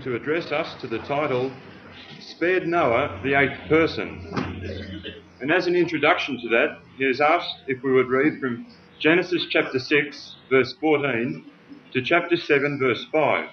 to address us to the title, Spared Noah, the Eighth Person. And as an introduction to that, he has asked if we would read from Genesis chapter 6, verse 14, to chapter 7, verse 5.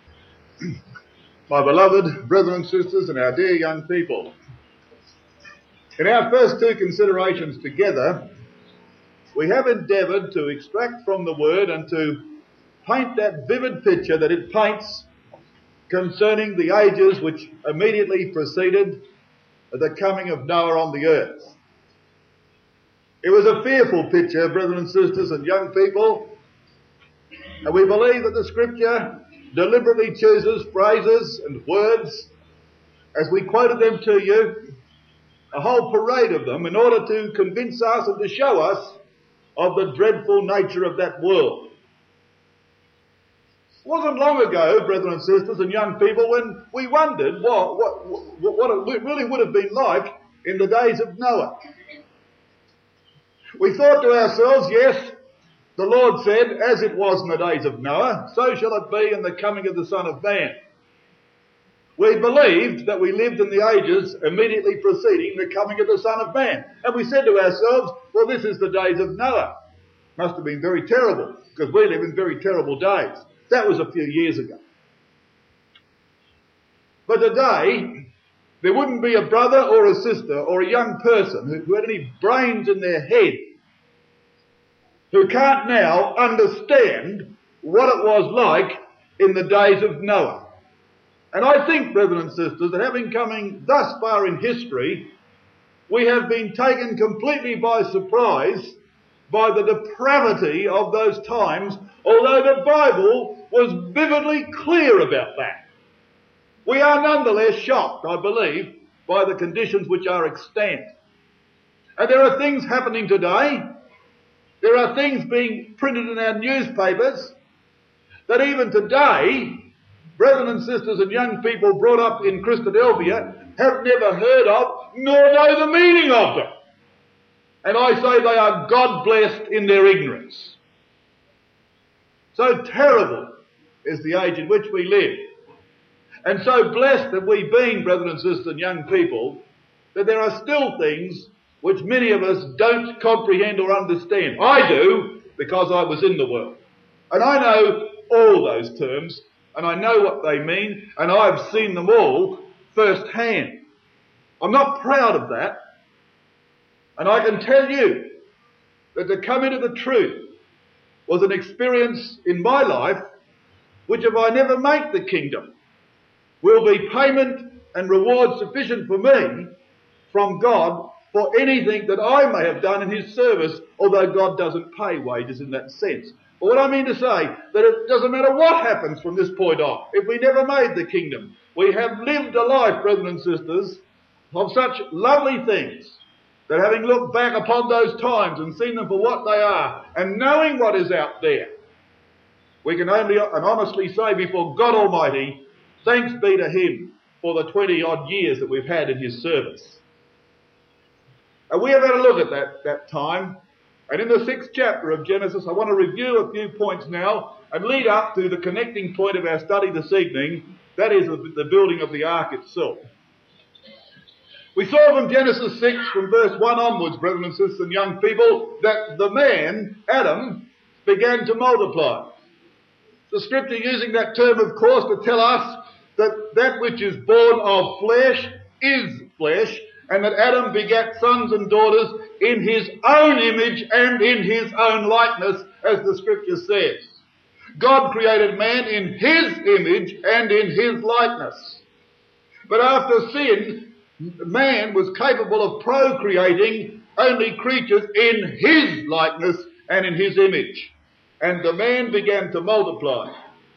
My beloved brethren and sisters and our dear young people, in our first two considerations together, we have endeavoured to extract from the Word and to paint that vivid picture that it paints concerning the ages which immediately preceded the coming of Noah on the earth. It was a fearful picture, brethren and sisters and young people, and we believe that the Scripture deliberately chooses phrases and words, as we quoted them to you, a whole parade of them, in order to convince us and to show us of the dreadful nature of that world. It wasn't long ago, brethren and sisters and young people, when we wondered what it really would have been like in the days of Noah. We thought to ourselves, yes, the Lord said, as it was in the days of Noah, so shall it be in the coming of the Son of Man. We believed that we lived in the ages immediately preceding the coming of the Son of Man. And we said to ourselves, well, this is the days of Noah. Must have been very terrible, because we live in very terrible days. That was a few years ago. But today, there wouldn't be a brother or a sister or a young person who had any brains in their head who can't now understand what it was like in the days of Noah. And I think, brethren and sisters, that having come thus far in history, we have been taken completely by surprise by the depravity of those times, although the Bible was vividly clear about that. We are nonetheless shocked, I believe, by the conditions which are extant. And there are things happening today, there are things being printed in our newspapers, that even today, brethren and sisters and young people brought up in Christadelphia have never heard of, nor know the meaning of them. And I say they are God-blessed in their ignorance. So terrible is the age in which we live. And so blessed have we been, brethren and sisters and young people, that there are still things which many of us don't comprehend or understand. I do, because I was in the world. And I know all those terms, and I know what they mean, and I've seen them all firsthand. I'm not proud of that. And I can tell you that to come into the truth was an experience in my life which, if I never make the kingdom, will be payment and reward sufficient for me from God for anything that I may have done in His service, although God doesn't pay wages in that sense. But what I mean to say, that it doesn't matter what happens from this point on, if we never made the kingdom, we have lived a life, brethren and sisters, of such lovely things, that having looked back upon those times and seen them for what they are, and knowing what is out there, we can only and honestly say before God Almighty, thanks be to Him for the 20-odd years that we've had in His service. And we have had a look at that time, and in the 6th chapter of Genesis, I want to review a few points now and lead up to the connecting point of our study this evening, that is the building of the ark itself. We saw from Genesis 6, from verse 1 onwards, brethren and sisters and young people, that the man, Adam, began to multiply. The Scripture using that term, of course, to tell us that which is born of flesh is flesh, and that Adam begat sons and daughters in his own image and in his own likeness, as the Scripture says. God created man in His image and in His likeness. But after sin, man was capable of procreating only creatures in His likeness and in His image. And the man began to multiply.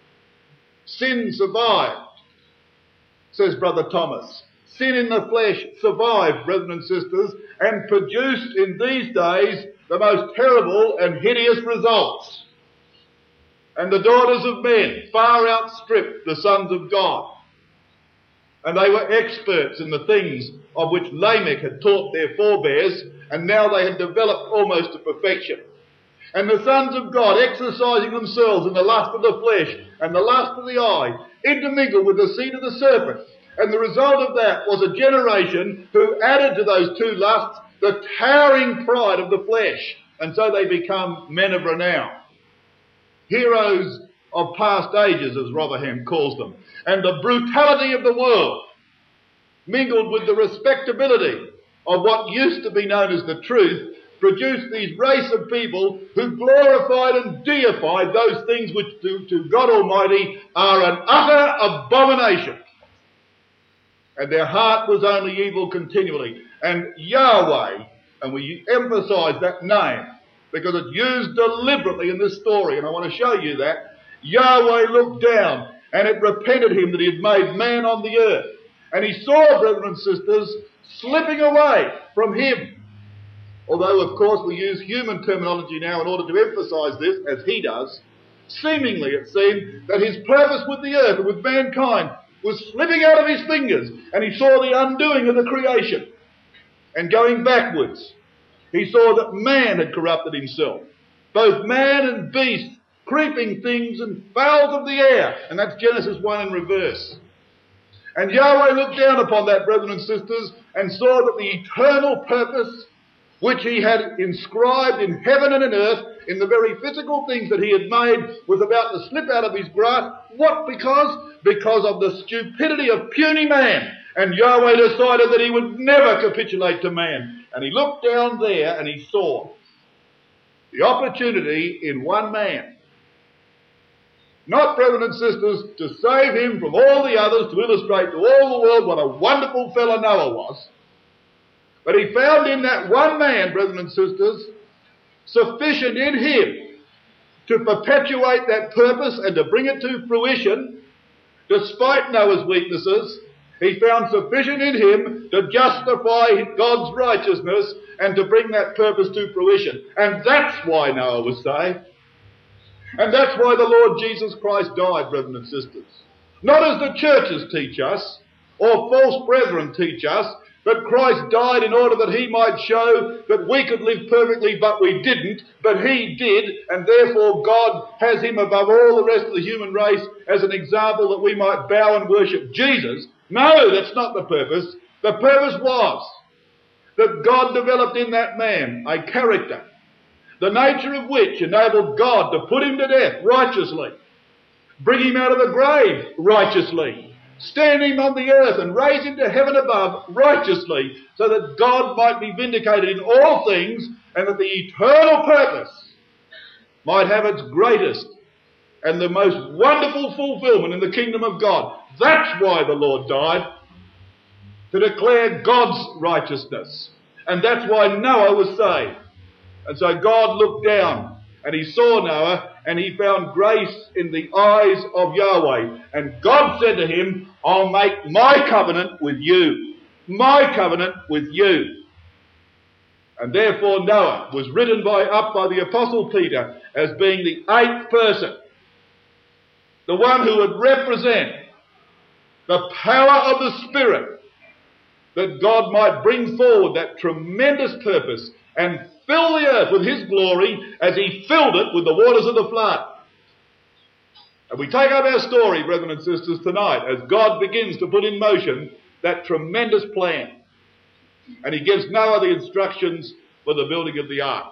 Sin survived, says Brother Thomas. Sin in the flesh survived, brethren and sisters, and produced in these days the most terrible and hideous results. And the daughters of men far outstripped the sons of God. And they were experts in the things of which Lamech had taught their forebears, and now they had developed almost to perfection. and the sons of God exercising themselves in the lust of the flesh and the lust of the eye, intermingled with the seed of the serpent. And the result of that was a generation who added to those two lusts the towering pride of the flesh. And so they become men of renown. Heroes of past ages, as Rotherham calls them. And the brutality of the world, mingled with the respectability of what used to be known as the truth, produced these race of people who glorified and deified those things which to God Almighty are an utter abomination. And their heart was only evil continually. And Yahweh, and we emphasise that name because it's used deliberately in this story, and I want to show you that. Yahweh looked down, and it repented him that he had made man on the earth. And he saw, brethren and sisters, slipping away from him. Although, of course, we use human terminology now in order to emphasise this, as he does. Seemingly, it seemed that his purpose with the earth and with mankind was slipping out of his fingers, and he saw the undoing of the creation. And going backwards, he saw that man had corrupted himself. Both man and beast, creeping things and fowls of the air. And that's Genesis 1 in reverse. And Yahweh looked down upon that, brethren and sisters, and saw that the eternal purpose which he had inscribed in heaven and in earth, in the very physical things that he had made, was about to slip out of his grasp. What because? Because of the stupidity of puny man. And Yahweh decided that he would never capitulate to man. And he looked down there and he saw the opportunity in one man. Not, brethren and sisters, to save him from all the others, to illustrate to all the world what a wonderful fellow Noah was. But he found in that one man, brethren and sisters, sufficient in him to perpetuate that purpose and to bring it to fruition, despite Noah's weaknesses. He found sufficient in him to justify God's righteousness and to bring that purpose to fruition. And that's why Noah was saved. And that's why the Lord Jesus Christ died, brethren and sisters. Not as the churches teach us, or false brethren teach us, but Christ died in order that he might show that we could live perfectly, but we didn't, but he did, and therefore God has him above all the rest of the human race as an example that we might bow and worship Jesus. No, that's not the purpose. The purpose was that God developed in that man a character, the nature of which enabled God to put him to death righteously, bring him out of the grave righteously, stand him on the earth and raise him to heaven above righteously, so that God might be vindicated in all things and that the eternal purpose might have its greatest and the most wonderful fulfillment in the kingdom of God. That's why the Lord died, to declare God's righteousness. And that's why Noah was saved. And so God looked down and he saw Noah and he found grace in the eyes of Yahweh. And God said to him, I'll make my covenant with you. My covenant with you. And therefore Noah was written up by the Apostle Peter as being the eighth person. The one who would represent the power of the Spirit, that God might bring forward that tremendous purpose and fill the earth with his glory as he filled it with the waters of the flood. And we take up our story, brethren and sisters, tonight as God begins to put in motion that tremendous plan. And he gives Noah the instructions for the building of the ark.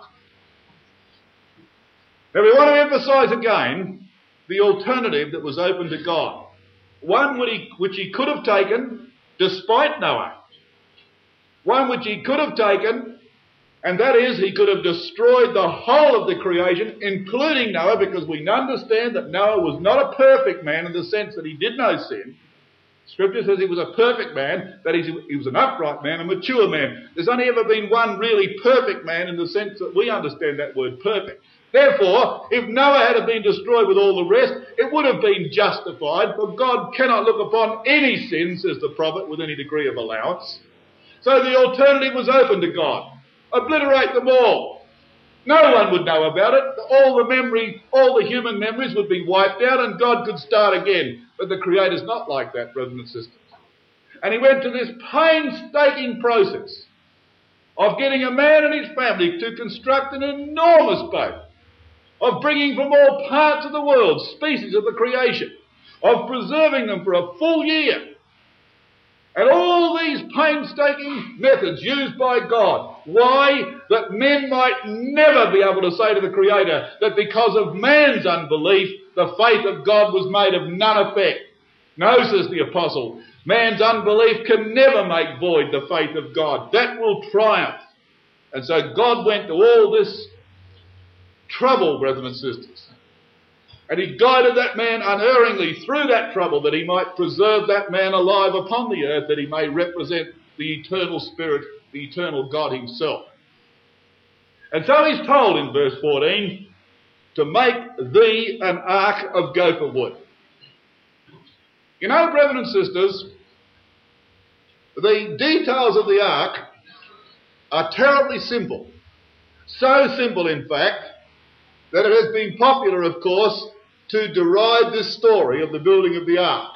Now we want to emphasise again the alternative that was open to God. One which he could have taken despite Noah. One which he could have taken, and that is he could have destroyed the whole of the creation, including Noah, because we understand that Noah was not a perfect man in the sense that he did no sin. Scripture says he was a perfect man, that is, he was an upright man, a mature man. There's only ever been one really perfect man in the sense that we understand that word perfect. Therefore, if Noah had been destroyed with all the rest, it would have been justified, for God cannot look upon any sin, says the prophet, with any degree of allowance. So the alternative was open to God. Obliterate them all. No one would know about it. All the human memories would be wiped out and God could start again. But the Creator's not like that, brothers and sisters. And he went to this painstaking process of getting a man and his family to construct an enormous boat of bringing from all parts of the world species of the creation, of preserving them for a full year. And all these painstaking methods used by God. Why? That men might never be able to say to the Creator that because of man's unbelief, the faith of God was made of none effect. No, says the apostle, man's unbelief can never make void the faith of God. That will triumph. And so God went to all this trouble, brethren and sisters. And he guided that man unerringly through that trouble that he might preserve that man alive upon the earth, that he may represent the eternal Spirit, the eternal God himself. And so he's told in verse 14 to make thee an ark of gopher wood. You know, brethren and sisters, the details of the ark are terribly simple. So simple, in fact, that it has been popular, of course, to deride this story of the building of the ark.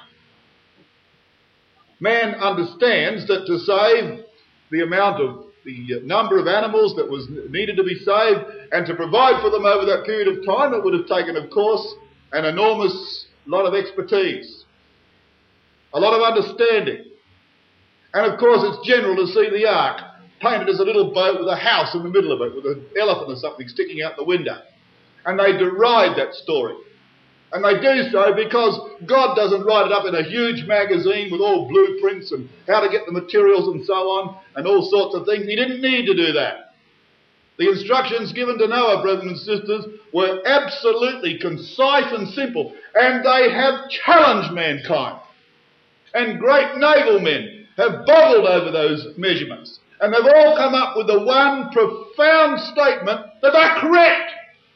Man understands that to save the number of animals that was needed to be saved and to provide for them over that period of time, it would have taken, of course, an enormous lot of expertise, a lot of understanding. And of course it's general to see the ark painted as a little boat with a house in the middle of it, with an elephant or something sticking out the window. And they deride that story. And they do so because God doesn't write it up in a huge magazine with all blueprints and how to get the materials and so on and all sorts of things. He didn't need to do that. The instructions given to Noah, brethren and sisters, were absolutely concise and simple. And they have challenged mankind. And great naval men have boggled over those measurements. And they've all come up with the one profound statement that they're correct.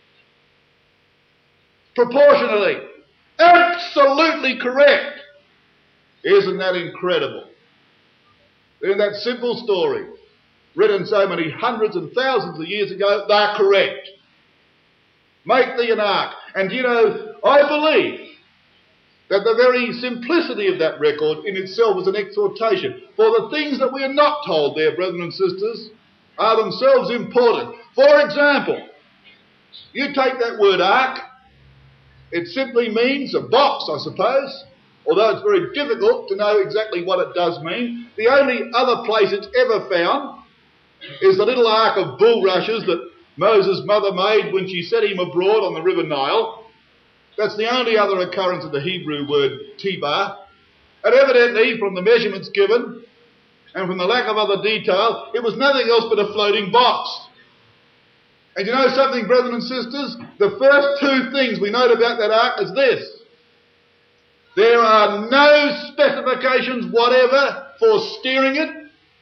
Proportionally. Absolutely correct. Isn't that incredible? In that simple story, written so many hundreds and thousands of years ago, they're correct. Make thee an ark. And you know, I believe that the very simplicity of that record in itself is an exhortation. For the things that we are not told there, brethren and sisters, are themselves important. For example, you take that word ark, it simply means a box, I suppose, although it's very difficult to know exactly what it does mean. The only other place it's ever found is the little ark of bulrushes that Moses' mother made when she set him abroad on the River Nile. That's the only other occurrence of the Hebrew word tibar. And evidently, from the measurements given and from the lack of other detail, it was nothing else but a floating box. And you know something, brethren and sisters? The first two things we note about that ark is this. There are no specifications whatever for steering it,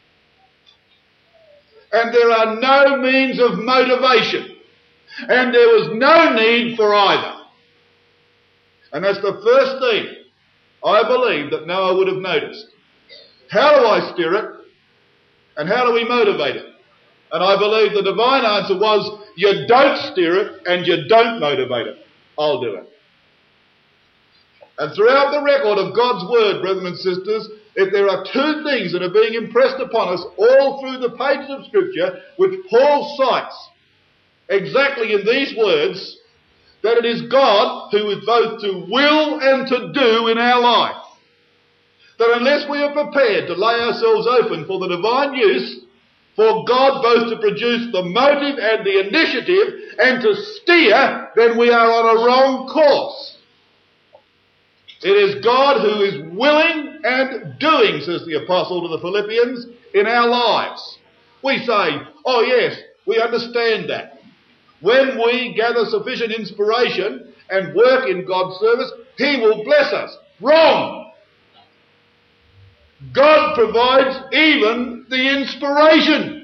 and there are no means of motivation, and there was no need for either. And that's the first thing I believe that Noah would have noticed. How do I steer it, and how do we motivate it? And I believe the divine answer was, you don't steer it and you don't motivate it. I'll do it. And throughout the record of God's word, brethren and sisters, if there are two things that are being impressed upon us all through the pages of Scripture, which Paul cites exactly in these words, that it is God who is both to will and to do in our life. That unless we are prepared to lay ourselves open for the divine use, for God both to produce the motive and the initiative and to steer, then we are on a wrong course. It is God who is willing and doing, says the apostle to the Philippians, in our lives. We say, oh yes, we understand that. When we gather sufficient inspiration and work in God's service, He will bless us. Wrong! God provides even the inspiration.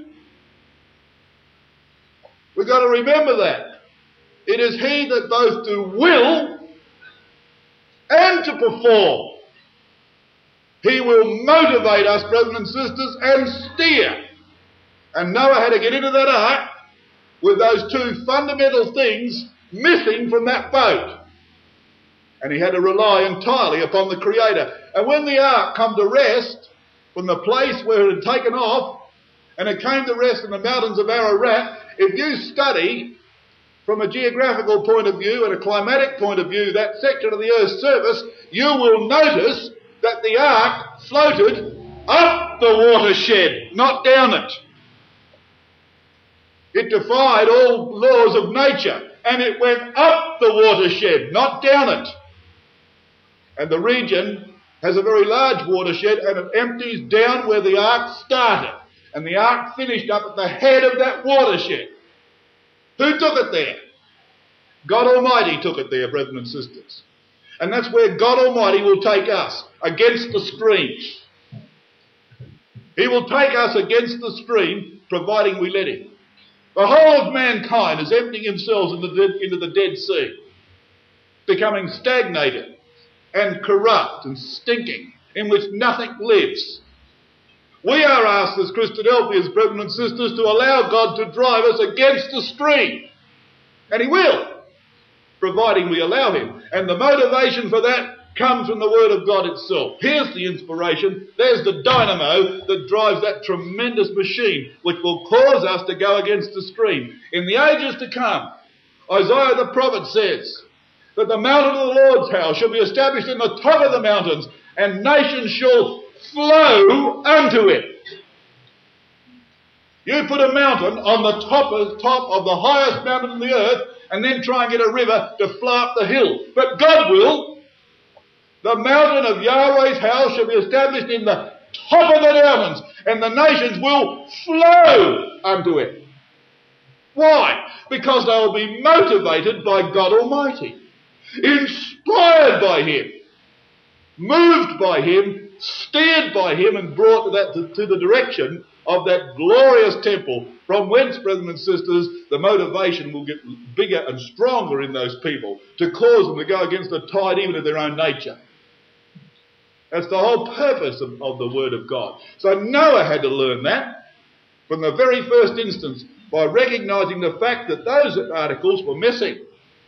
We've got to remember that. It is He that both to will and to perform. He will motivate us, brethren and sisters, and steer. And Noah had to get into that ark with those two fundamental things missing from that boat. And he had to rely entirely upon the Creator. And when the ark come to rest from the place where it had taken off, and it came to rest in the mountains of Ararat, if you study from a geographical point of view and a climatic point of view, that section of the Earth's surface, you will notice that the ark floated up the watershed, not down it. It defied all laws of nature, and it went up the watershed, not down it. And the region has a very large watershed, and it empties down where the ark started. And the ark finished up at the head of that watershed. Who took it there? God Almighty took it there, brethren and sisters. And that's where God Almighty will take us, against the stream. He will take us against the stream, providing we let him. The whole of mankind is emptying themselves into the Dead Sea, becoming stagnated and corrupt and stinking, in which nothing lives. We are asked as Christadelphians, brethren and sisters, to allow God to drive us against the stream. And he will, providing we allow him. And the motivation for that comes from the Word of God itself. Here's the inspiration. There's the dynamo that drives that tremendous machine, which will cause us to go against the stream. In the ages to come, Isaiah the prophet says that the mountain of the Lord's house shall be established in the top of the mountains, and nations shall flow unto it. You put a mountain on the top of the highest mountain on the earth, and then try and get a river to flow up the hill. But God will. The mountain of Yahweh's house shall be established in the top of the mountains, and the nations will flow unto it. Why? Because they will be motivated by God Almighty, inspired by him, moved by him, steered by him, and brought to the direction of that glorious temple, from whence, brethren and sisters, the motivation will get bigger and stronger in those people to cause them to go against the tide even of their own nature. That's the whole purpose of the Word of God. So Noah had to learn that from the very first instance by recognising the fact that those articles were missing.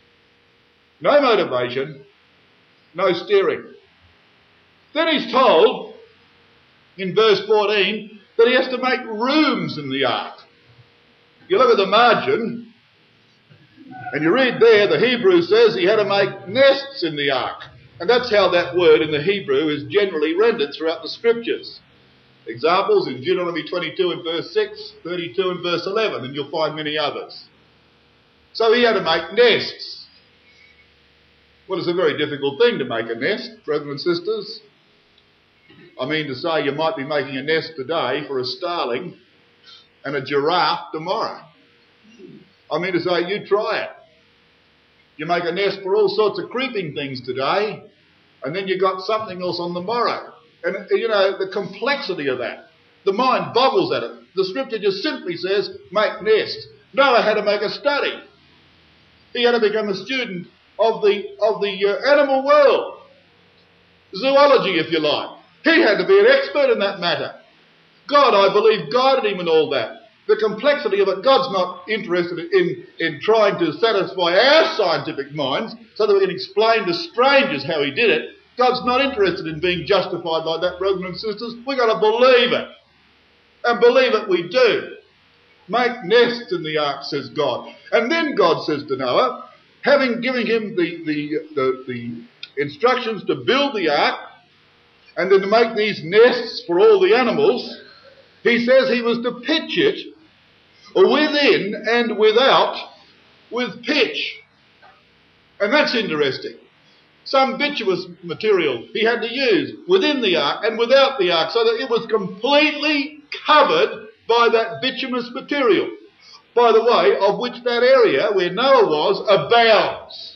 No motivation, no steering. Then he's told in verse 14 that he has to make rooms in the ark. You look at the margin and you read there, the Hebrew says he had to make nests in the ark. And that's how that word in the Hebrew is generally rendered throughout the Scriptures. Examples in Deuteronomy 22 and verse 6, 32 and verse 11, and you'll find many others. So he had to make nests. Well, it's a very difficult thing to make a nest, brethren and sisters. I mean to say, you might be making a nest today for a starling and a giraffe tomorrow. I mean to say, you try it. You make a nest for all sorts of creeping things today, and then you got something else on the morrow. And, you know, the complexity of that. The mind boggles at it. The Scripture just simply says, make nests. Noah had to make a study. He had to become a student of the animal world. Zoology, if you like. He had to be an expert in that matter. God, I believe, guided him in all that. The complexity of it, God's not interested in trying to satisfy our scientific minds so that we can explain to strangers how he did it. God's not interested in being justified like that, brothers and sisters. We've got to believe it. And believe it we do. Make nests in the ark, says God. And then God says to Noah, having given him the instructions to build the ark, and then to make these nests for all the animals, he says he was to pitch it within and without with pitch. And that's interesting. Some bituminous material he had to use within the ark and without the ark, so that it was completely covered by that bituminous material. By the way, of which that area where Noah was abounds.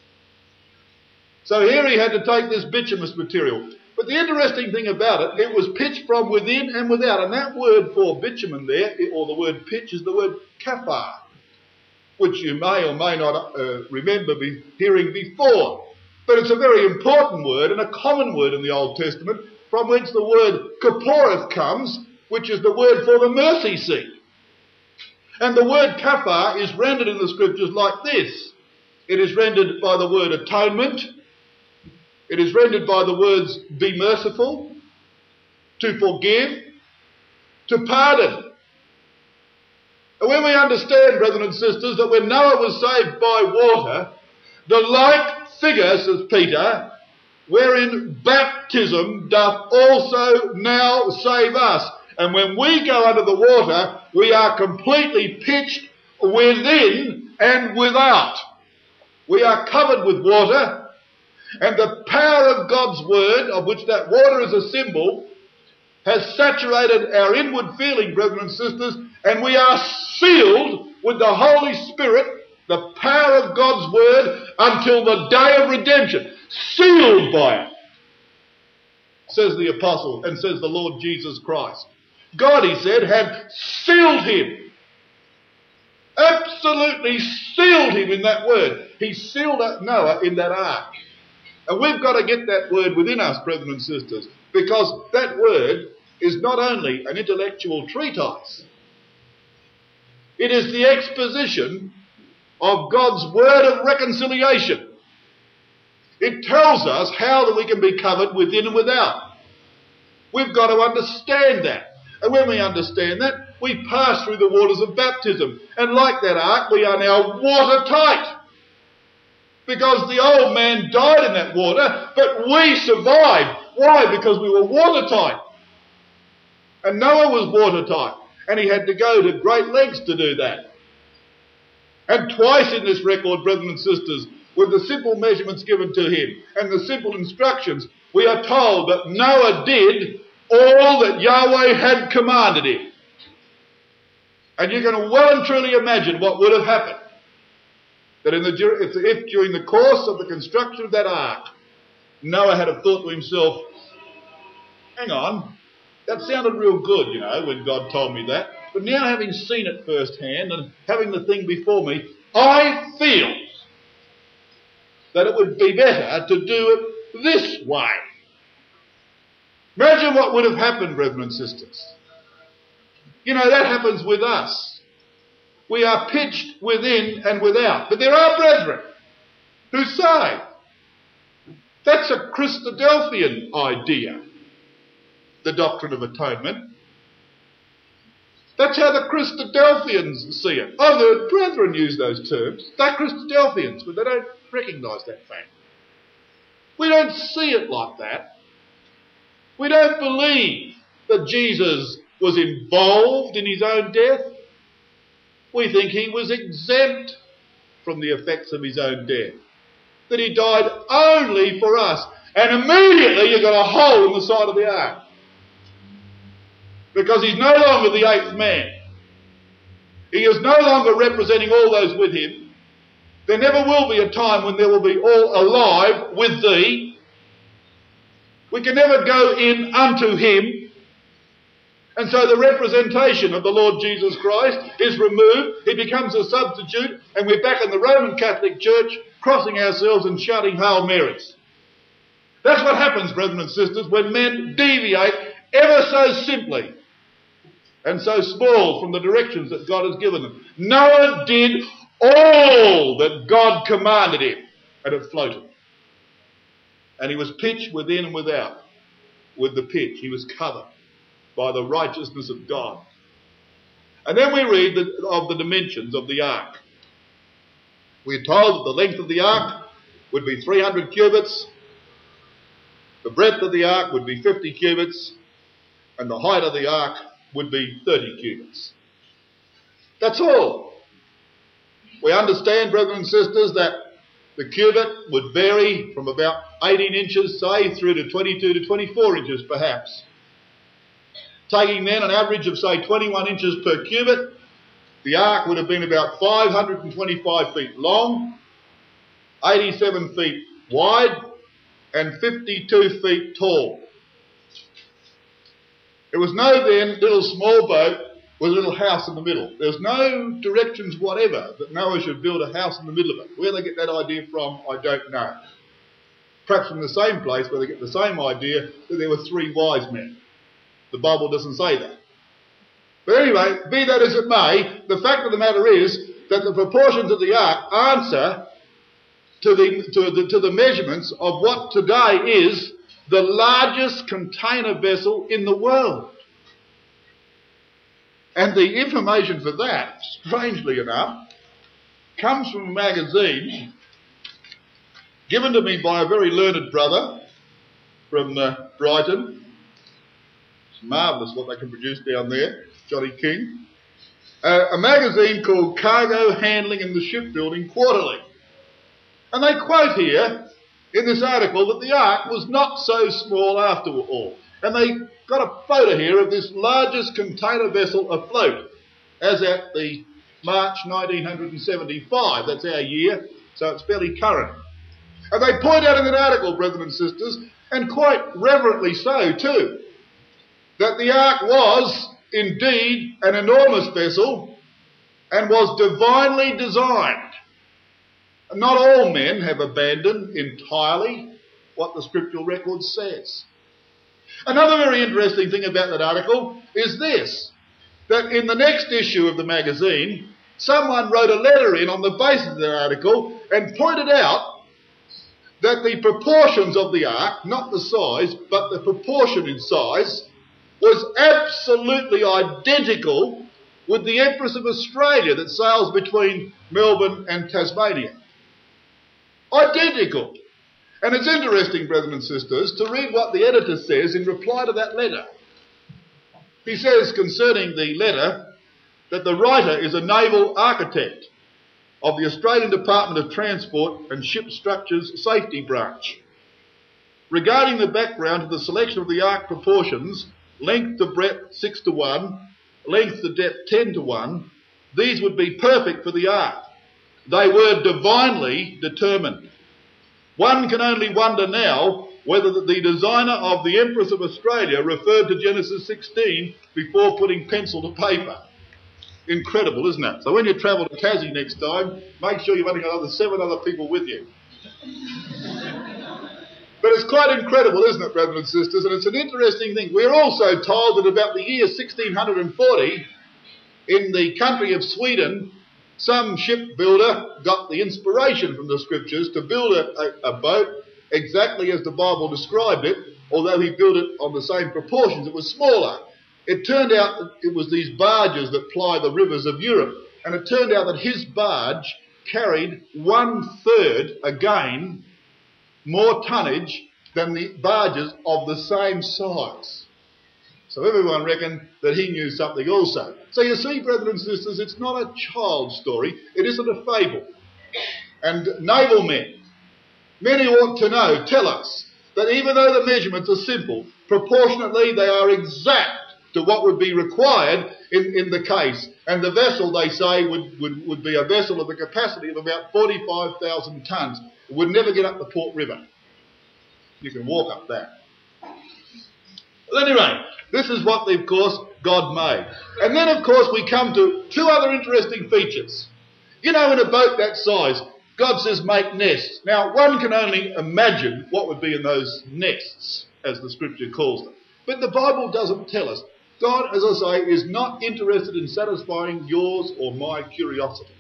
So here he had to take this bituminous material. But the interesting thing about it, it was pitched from within and without. And that word for bitumen there, or the word pitch, is the word kaphar, which you may or may not remember hearing before. But it's a very important word and a common word in the Old Testament, from whence the word kaporeth comes, which is the word for the mercy seat. And the word kaphar is rendered in the Scriptures like this. It is rendered by the word atonement. It is rendered by the words be merciful, to forgive, to pardon. And when we understand, brethren and sisters, that when Noah was saved by water, the like figure, says Peter, wherein baptism doth also now save us. And when we go under the water, we are completely pitched within and without. We are covered with water, and the power of God's word, of which that water is a symbol, has saturated our inward feeling, brethren and sisters, and we are sealed with the Holy Spirit, the power of God's word, until the day of redemption. Sealed by it, says the apostle, and says the Lord Jesus Christ. God, he said, had sealed him. Absolutely sealed him in that word. He sealed Noah in that ark. And we've got to get that word within us, brethren and sisters, because that word is not only an intellectual treatise, it is the exposition of God's word of reconciliation. It tells us how that we can be covered within and without. We've got to understand that. And when we understand that, we pass through the waters of baptism. And like that ark, we are now watertight. Because the old man died in that water, but we survived. Why? Because we were watertight. And Noah was watertight. And he had to go to great lengths to do that. And twice in this record, brethren and sisters, with the simple measurements given to him and the simple instructions, we are told that Noah did all that Yahweh had commanded him. And you can well and truly imagine what would have happened. That if during the course of the construction of that ark, Noah had have thought to himself, hang on, that sounded real good, you know, when God told me that. But now having seen it firsthand and having the thing before me, I feel that it would be better to do it this way. Imagine what would have happened, brethren and sisters. You know, that happens with us. We are pitched within and without. But there are brethren who say, that's a Christadelphian idea, the doctrine of atonement. That's how the Christadelphians see it. I've heard brethren use those terms. They're Christadelphians, but they don't recognise that fact. We don't see it like that. We don't believe that Jesus was involved in his own death. We think he was exempt from the effects of his own death. That he died only for us. And immediately you got a hole in the side of the ark. Because he's no longer the eighth man. He is no longer representing all those with him. There never will be a time when there will be all alive with thee. We can never go in unto him. And so the representation of the Lord Jesus Christ is removed. He becomes a substitute, and we're back in the Roman Catholic Church, crossing ourselves and shouting Hail Marys. That's what happens, brethren and sisters, when men deviate ever so simply and so small from the directions that God has given them. Noah did all that God commanded him, and it floated. And he was pitched within and without. With the pitch, he was covered by the righteousness of God. And then we read of the dimensions of the ark. We're told that the length of the ark would be 300 cubits, the breadth of the ark would be 50 cubits, and the height of the ark would be 30 cubits. That's all. We understand, brethren and sisters, that the cubit would vary from about 18 inches, say, through to 22 to 24 inches perhaps. Taking then an average of, say, 21 inches per cubit, the ark would have been about 525 feet long, 87 feet wide, and 52 feet tall. It was no then little small boat with a little house in the middle. There's no directions whatever that Noah should build a house in the middle of it. Where they get that idea from, I don't know. Perhaps from the same place where they get the same idea that there were three wise men. The Bible doesn't say that. But anyway, be that as it may, the fact of the matter is that the proportions of the ark answer to the measurements of what today is the largest container vessel in the world. And the information for that, strangely enough, comes from a magazine given to me by a very learned brother from Brighton. It's marvellous what they can produce down there, Johnny King. A magazine called Cargo Handling and the Shipbuilding Quarterly. And they quote here in this article that the Ark was not so small after all. And they got a photo here of this largest container vessel afloat as at the March 1975. That's our year, so it's fairly current. And they point out in that article, brethren and sisters, and quite reverently so too, that the Ark was indeed an enormous vessel and was divinely designed. Not all men have abandoned entirely what the scriptural record says. Another very interesting thing about that article is this, that in the next issue of the magazine, someone wrote a letter in on the basis of that article and pointed out that the proportions of the Ark, not the size, but the proportion in size, was absolutely identical with the Empress of Australia that sails between Melbourne and Tasmania. Identical. And it's interesting, brethren and sisters, to read what the editor says in reply to that letter. He says concerning the letter that the writer is a naval architect of the Australian Department of Transport and Ship Structures Safety Branch. Regarding the background to the selection of the Ark proportions, length to breadth 6:1, length to depth 10:1, these would be perfect for the Ark. They were divinely determined. One can only wonder now whether the designer of the Empress of Australia referred to Genesis 16 before putting pencil to paper. Incredible, isn't it? So when you travel to Tassie next time, make sure you've only got 7 other people with you. But it's quite incredible, isn't it, brothers and sisters? And it's an interesting thing. We're also told that about the year 1640, in the country of Sweden, some shipbuilder got the inspiration from the scriptures to build a boat exactly as the Bible described it, although he built it on the same proportions. It was smaller. It turned out that it was these barges that ply the rivers of Europe. And it turned out that his barge carried 1/3, again, more tonnage than the barges of the same size. So everyone reckoned that he knew something also. So you see, brethren and sisters, it's not a child's story. It isn't a fable. And naval men, many ought to know, tell us that even though the measurements are simple, proportionately they are exact to what would be required in the case. And the vessel, they say, would be a vessel of the capacity of about 45,000 tonnes. It would never get up the Port River. You can walk up that. At any rate, this is what, of course, God made. And then, of course, we come to 2 other interesting features. You know, in a boat that size, God says make nests. Now, one can only imagine what would be in those nests, as the scripture calls them. But the Bible doesn't tell us. God, as I say, is not interested in satisfying yours or my curiosity.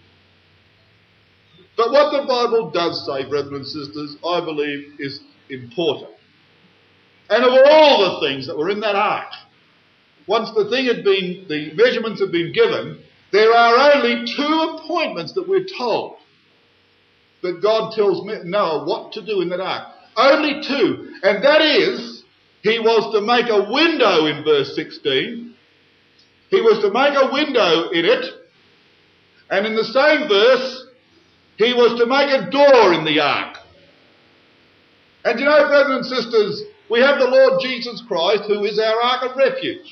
But what the Bible does say, brethren and sisters, I believe is important. And of all the things that were in that ark, once the measurements have been given, there are only 2 appointments that we're told that God tells Noah what to do in that ark. Only 2. And that is, he was to make a window in verse 16. He was to make a window in it. And in the same verse, he was to make a door in the ark. And you know, brothers and sisters, we have the Lord Jesus Christ, who is our ark of refuge.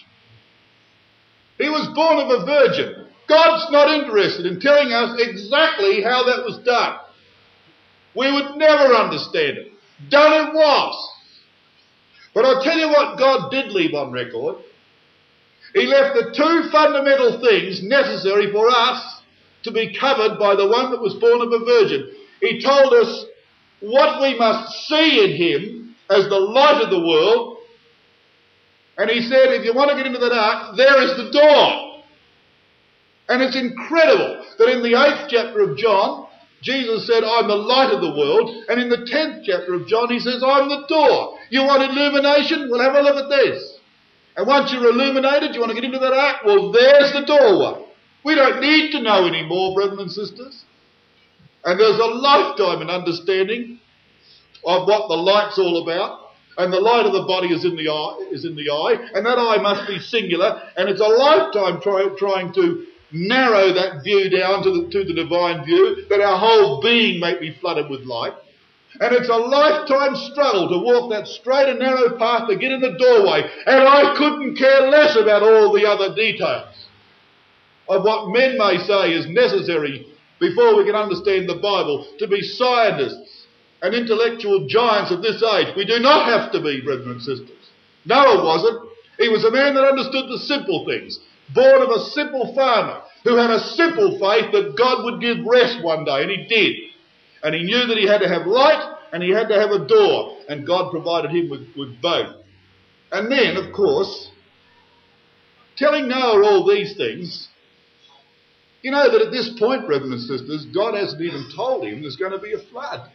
He was born of a virgin. God's not interested in telling us exactly how that was done. We would never understand it. Done it was. But I'll tell you what God did leave on record. He left the 2 fundamental things necessary for us to be covered by the one that was born of a virgin. He told us what we must see in him as the light of the world. And he said, if you want to get into that ark, there is the door. And it's incredible that in the 8th chapter of John, Jesus said, I'm the light of the world. And in the 10th chapter of John, he says, I'm the door. You want illumination? Well, have a look at this. And once you're illuminated, you want to get into that ark? Well, there's the doorway. We don't need to know any more, brethren and sisters. And there's a lifetime in understanding of what the light's all about. And the light of the body is in the eye, and that eye must be singular, and it's a lifetime trying to narrow that view down to the divine view, that our whole being may be flooded with light. And it's a lifetime struggle to walk that straight and narrow path to get in the doorway. And I couldn't care less about all the other details of what men may say is necessary before we can understand the Bible, to be scientists and intellectual giants of this age. We do not have to be, brethren and sisters. Noah wasn't. He was a man that understood the simple things, born of a simple farmer who had a simple faith that God would give rest one day, and he did. And he knew that he had to have light and he had to have a door, and God provided him with both. And then, of course, telling Noah all these things, you know that at this point, brethren and sisters, God hasn't even told him there's going to be a flood.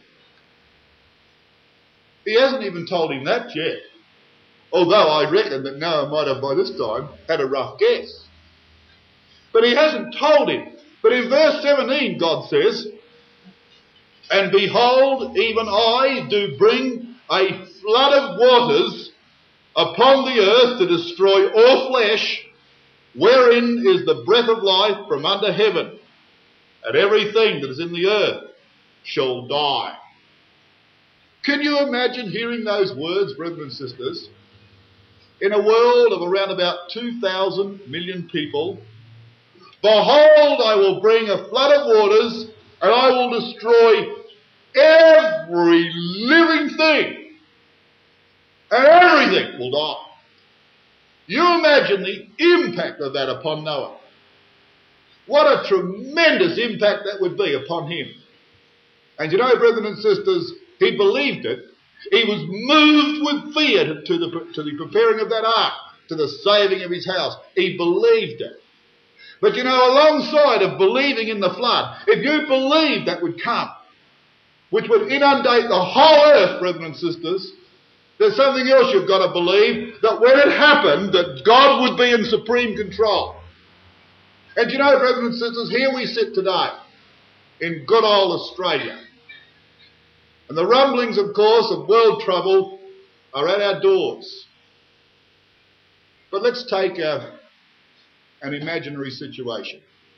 He hasn't even told him that yet. Although I reckon that Noah might have by this time had a rough guess. But he hasn't told him. But in verse 17 God says, "And behold, even I do bring a flood of waters upon the earth to destroy all flesh, wherein is the breath of life from under heaven, and everything that is in the earth shall die." Can you imagine hearing those words, brethren and sisters? In a world of around about 2,000 million people, "Behold, I will bring a flood of waters, and I will destroy every living thing, and everything will die." You imagine the impact of that upon Noah. What a tremendous impact that would be upon him. And you know, brethren and sisters, he believed it. He was moved with fear to the preparing of that ark, to the saving of his house. He believed it. But you know, alongside of believing in the flood, if you believed that would come, which would inundate the whole earth, brethren and sisters, there's something else you've got to believe, that when it happened, that God would be in supreme control. And you know, brethren and sisters, here we sit today in good old Australia. And the rumblings, of course, of world trouble are at our doors. But let's take an imaginary situation.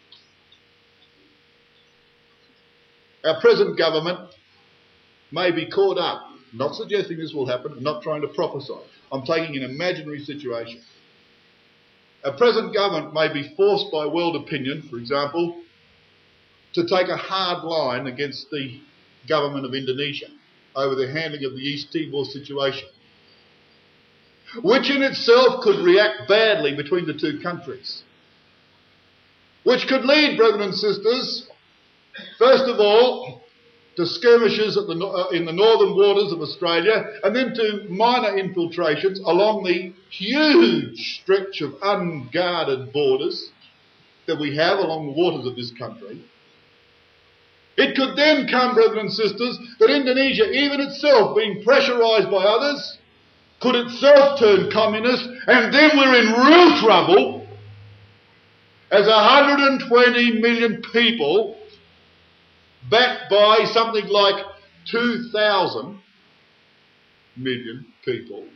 Our present government may be caught up. I'm not suggesting this will happen. I'm not trying to prophesy. I'm taking an imaginary situation. Our present government may be forced by world opinion, for example, to take a hard line against the government of Indonesia over the handling of the East Timor situation, which in itself could react badly between the two countries, which could lead, brethren and sisters, first of all, to skirmishes in the northern waters of Australia, and then to minor infiltrations along the huge stretch of unguarded borders that we have along the waters of this country. It could then come, brethren and sisters, that Indonesia, even itself being pressurised by others, could itself turn communist, and then we're in real trouble as 120 million people, backed by something like 2,000 million people,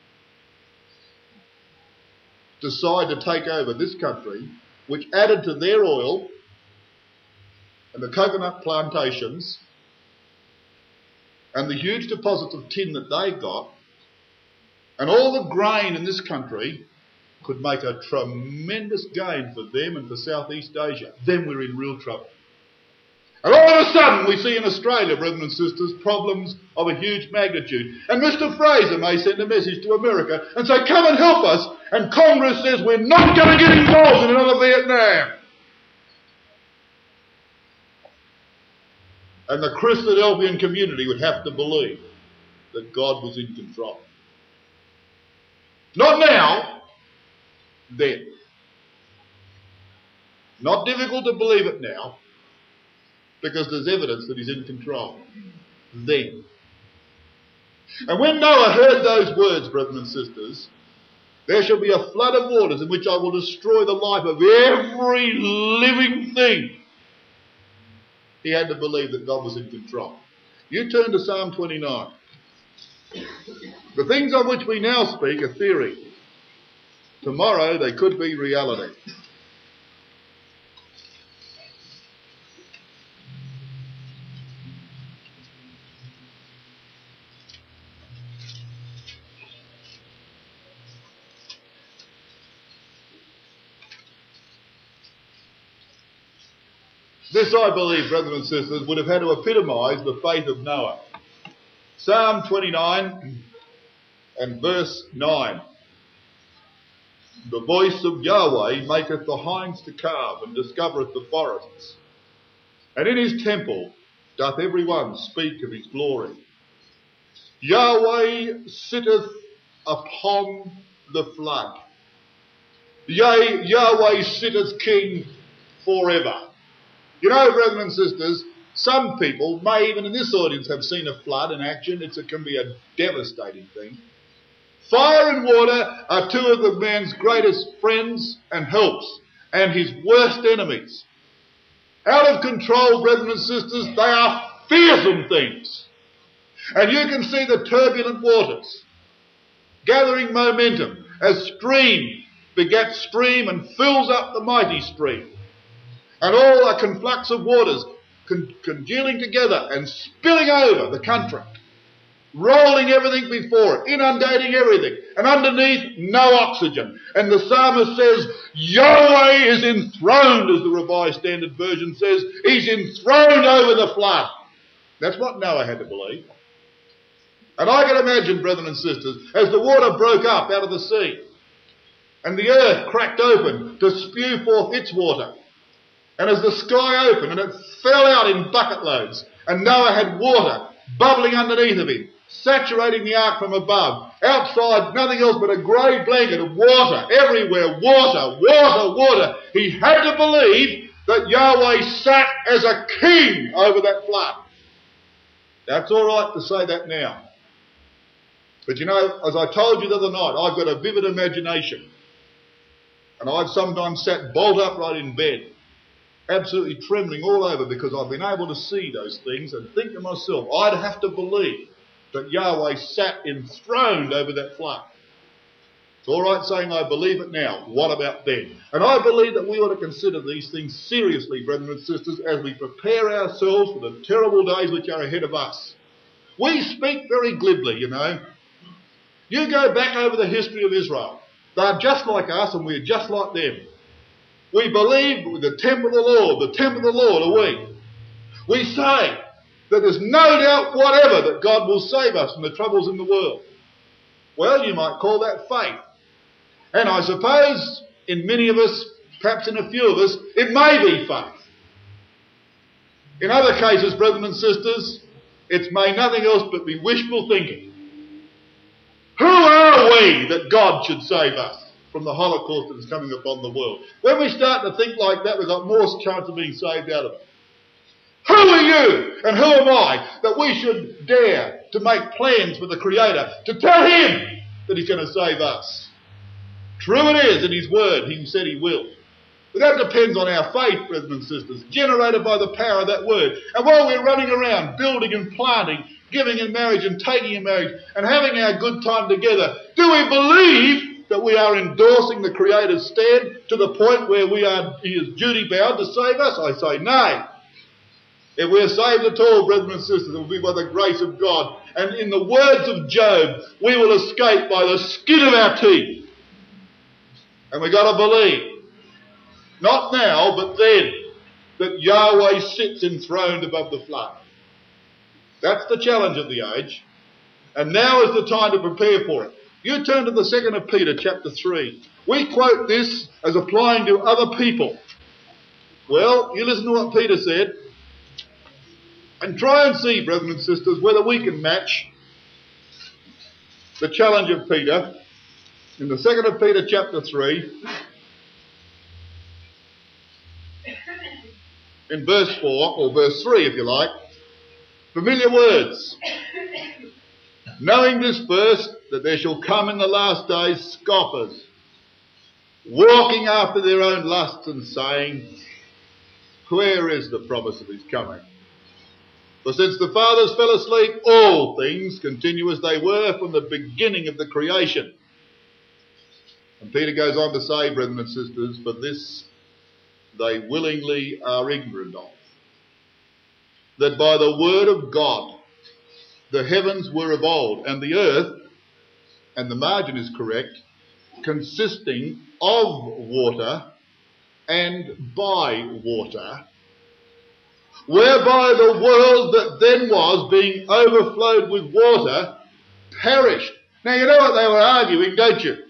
decide to take over this country, which added to their oil and the coconut plantations and the huge deposits of tin that they got, and all the grain in this country, could make a tremendous gain for them and for Southeast Asia. Then we're in real trouble. And all of a sudden we see in Australia, brethren and sisters, problems of a huge magnitude. And Mr. Fraser may send a message to America and say, "Come and help us." And Congress says, "We're not going to get involved in another Vietnam." And the Christadelphian community would have to believe that God was in control. Not now, then. Not difficult to believe it now, because there's evidence that he's in control. Then. And when Noah heard those words, brethren and sisters, there shall be a flood of waters in which I will destroy the life of every living thing. He had to believe that God was in control. You turn to Psalm 29. The things of which we now speak are theory. Tomorrow they could be reality. This, I believe, brothers and sisters, would have had to epitomise the faith of Noah. Psalm 29 and verse 9. The voice of Yahweh maketh the hinds to calve, and discovereth the forests. And in his temple doth every one speak of his glory. Yahweh sitteth upon the flood. Yea, Yahweh sitteth king forever. You know, brethren and sisters, some people may even in this audience have seen a flood in action. It can be a devastating thing. Fire and water are two of the man's greatest friends and helps, and his worst enemies. Out of control, brethren and sisters, they are fearsome things. And you can see the turbulent waters gathering momentum as stream begets stream and fills up the mighty stream. And all a conflux of waters congealing together and spilling over the country, rolling everything before it, inundating everything, and underneath no oxygen. And the psalmist says, Yahweh is enthroned, as the Revised Standard Version says. He's enthroned over the flood. That's what Noah had to believe. And I can imagine, brethren and sisters, as the water broke up out of the sea, and the earth cracked open to spew forth its water, and as the sky opened and it fell out in bucket loads, and Noah had water bubbling underneath of him, saturating the ark from above. Outside, nothing else but a grey blanket of water everywhere. Water, water, water. He had to believe that Yahweh sat as a king over that flood. That's all right to say that now. But you know, as I told you the other night, I've got a vivid imagination. And I've sometimes sat bolt upright in bed, absolutely trembling all over, because I've been able to see those things and think to myself, I'd have to believe that Yahweh sat enthroned over that flood. It's all right saying I believe it now. What about then? And I believe that we ought to consider these things seriously, brethren and sisters, as we prepare ourselves for the terrible days which are ahead of us. We speak very glibly, you know. You go back over the history of Israel. They're just like us and we're just like them. We believe with the temple of the Lord are we. We say that there's no doubt whatever that God will save us from the troubles in the world. Well, you might call that faith. And I suppose in many of us, perhaps in a few of us, it may be faith. In other cases, brethren and sisters, it's may nothing else but be wishful thinking. Who are we that God should save us from the Holocaust that is coming upon the world? When we start to think like that, we've got more chance of being saved out of it. Who are you and who am I that we should dare to make plans with the Creator to tell Him that He's going to save us? True it is in His Word, He said He will. But that depends on our faith, brethren and sisters, generated by the power of that Word. And while we're running around building and planting, giving in marriage and taking in marriage and having our good time together, do we believe that we are endorsing the Creator's stand to the point where He is duty bound to save us? I say nay. If we are saved at all, brethren and sisters, it will be by the grace of God. And in the words of Job, we will escape by the skin of our teeth. And we've got to believe, not now, but then, that Yahweh sits enthroned above the flood. That's the challenge of the age. And now is the time to prepare for it. You turn to the 2nd of Peter, chapter 3. We quote this as applying to other people. Well, you listen to what Peter said. And try and see, brethren and sisters, whether we can match the challenge of Peter in the 2nd of Peter chapter 3, in verse 4, or verse 3 if you like. Familiar words. Knowing this first, that there shall come in the last days scoffers, walking after their own lusts and saying, where is the promise of his coming? For since the fathers fell asleep, all things continue as they were from the beginning of the creation. And Peter goes on to say, brethren and sisters, for this they willingly are ignorant of, that by the word of God the heavens were of old, and the earth, and the margin is correct, consisting of water and by water, whereby the world that then was, being overflowed with water, perished. Now you know what they were arguing, don't you?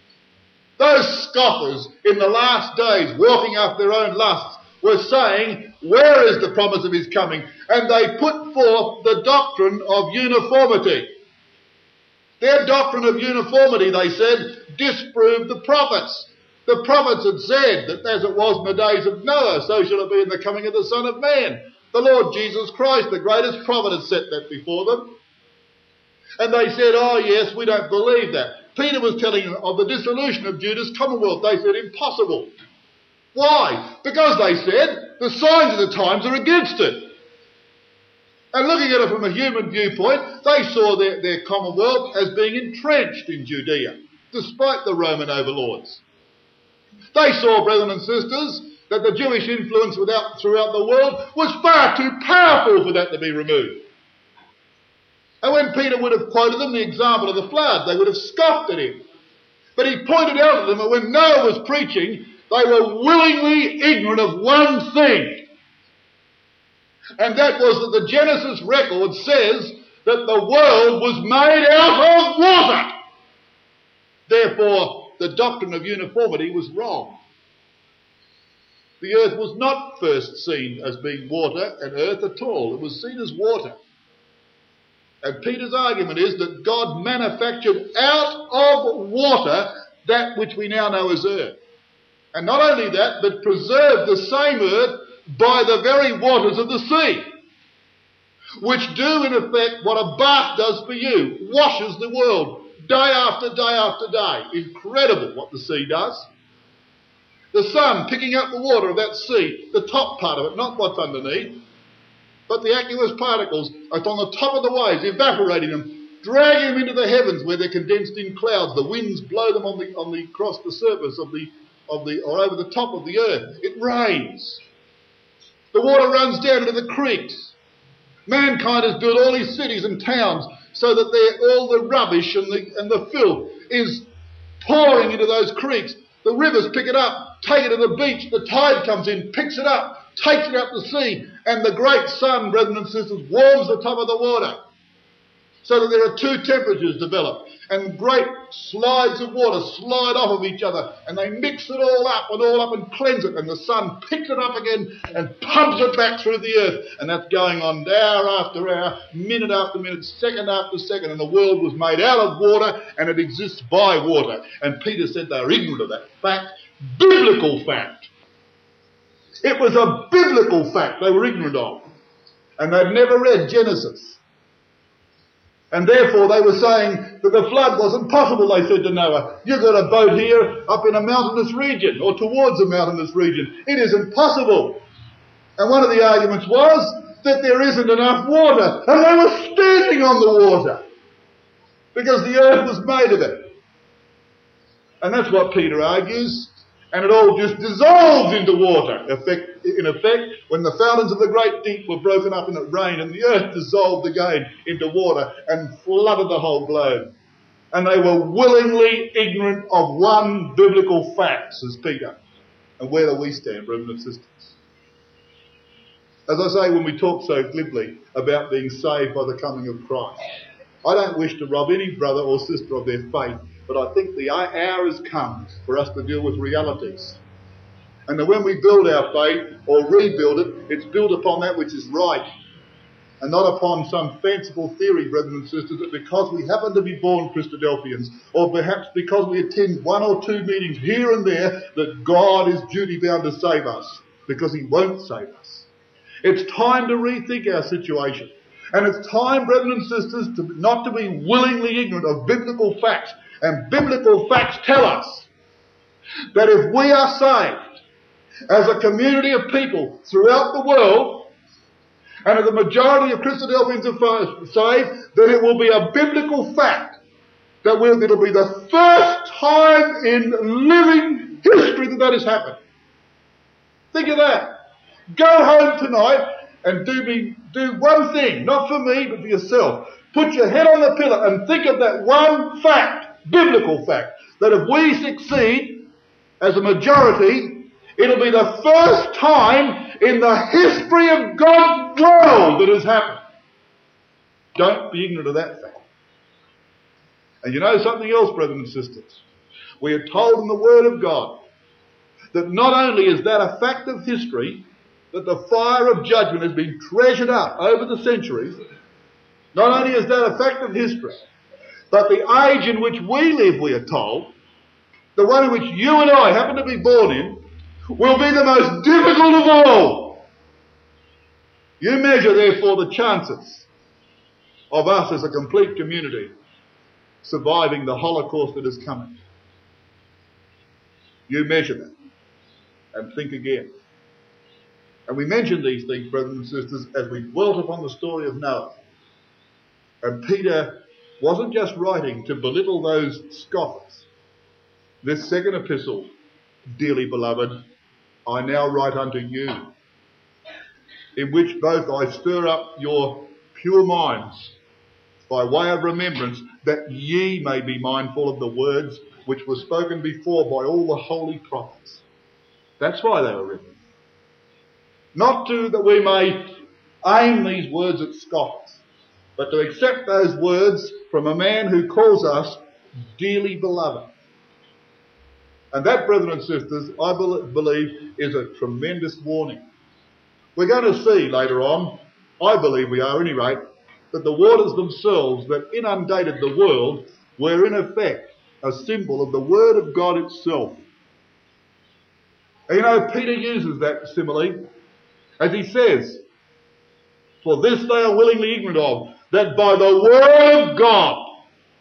Those scoffers in the last days, walking after their own lusts, were saying, where is the promise of his coming? And they put forth the doctrine of uniformity. Their doctrine of uniformity, they said, disproved the prophets. The prophets had said that as it was in the days of Noah, so shall it be in the coming of the Son of Man. The Lord Jesus Christ, the greatest prophet, had set that before them. And they said, oh yes, we don't believe that. Peter was telling them of the dissolution of Judah's commonwealth. They said, impossible. Why? Because they said, the signs of the times are against it. And looking at it from a human viewpoint, they saw their commonwealth as being entrenched in Judea, despite the Roman overlords. They saw, brethren and sisters, that the Jewish influence throughout the world was far too powerful for that to be removed. And when Peter would have quoted them the example of the flood, they would have scoffed at him. But he pointed out to them that when Noah was preaching, they were willingly ignorant of one thing. And that was that the Genesis record says that the world was made out of water. Therefore, the doctrine of uniformity was wrong. The earth was not first seen as being water and earth at all. It was seen as water. And Peter's argument is that God manufactured out of water that which we now know as earth. And not only that, but preserved the same earth by the very waters of the sea, which do in effect what a bath does for you, washes the world day after day after day. Incredible what the sea does. The sun picking up the water of that sea, the top part of it, not what's underneath, but the aqueous particles are on the top of the waves, evaporating them, dragging them into the heavens where they're condensed in clouds. The winds blow them across the surface or over the top of the earth. It rains. The water runs down into the creeks. Mankind has built all these cities and towns so that all the rubbish and the filth is pouring into those creeks. The rivers pick it up, take it to the beach. The tide comes in, picks it up, takes it out to sea, and the great sun, brethren and sisters, warms the top of the water so that there are two temperatures developed, and great slides of water slide off of each other, and they mix it all up and cleanse it, and the sun picks it up again and pumps it back through the earth, and that's going on hour after hour, minute after minute, second after second, and the world was made out of water, and it exists by water. And Peter said they were ignorant of that fact, biblical fact. It was a biblical fact they were ignorant of, and they'd never read Genesis. And therefore they were saying that the flood wasn't possible, they said to Noah. You've got a boat here up in a mountainous region or towards a mountainous region. It isn't possible. And one of the arguments was that there isn't enough water. And they were standing on the water because the earth was made of it. And that's what Peter argues. And it all just dissolved into water. In effect, when the fountains of the great deep were broken up and it rained, and the earth dissolved again into water and flooded the whole globe. And they were willingly ignorant of one biblical fact, says Peter. And where do we stand, brothers and sisters? As I say, when we talk so glibly about being saved by the coming of Christ, I don't wish to rob any brother or sister of their faith, but I think the hour has come for us to deal with realities. And that when we build our faith or rebuild it, it's built upon that which is right and not upon some fanciful theory, brethren and sisters, that because we happen to be born Christadelphians, or perhaps because we attend one or two meetings here and there, that God is duty bound to save us, because he won't save us. It's time to rethink our situation. And it's time, brethren and sisters, not to be willingly ignorant of biblical facts. And biblical facts tell us that if we are saved as a community of people throughout the world, and if the majority of Christadelphians are saved, then it will be a biblical fact that it'll be the first time in living history that has happened. Think of that. Go home tonight and do one thing, not for me, but for yourself. Put your head on the pillow and think of that one fact, biblical fact, that if we succeed as a majority, it'll be the first time in the history of God's world that has happened. Don't be ignorant of that fact. And you know something else, brothers and sisters? We are told in the Word of God that not only is that a fact of history, that the fire of judgment has been treasured up over the centuries, not only is that a fact of history, but the age in which we live, we are told, the one in which you and I happen to be born in, will be the most difficult of all. You measure, therefore, the chances of us as a complete community surviving the Holocaust that is coming. You measure that and think again. And we mention these things, brothers and sisters, as we dwelt upon the story of Noah. And Peter wasn't just writing to belittle those scoffers. This second epistle, dearly beloved, I now write unto you, in which both I stir up your pure minds by way of remembrance, that ye may be mindful of the words which were spoken before by all the holy prophets. That's why they were written. Not that we may aim these words at scoffers, but to accept those words from a man who calls us dearly beloved. And that, brethren and sisters, I believe is a tremendous warning. We're going to see later on, I believe we are at any rate, that the waters themselves that inundated the world were in effect a symbol of the Word of God itself. And you know, Peter uses that simile as he says, for this they are willingly ignorant of, that by the Word of God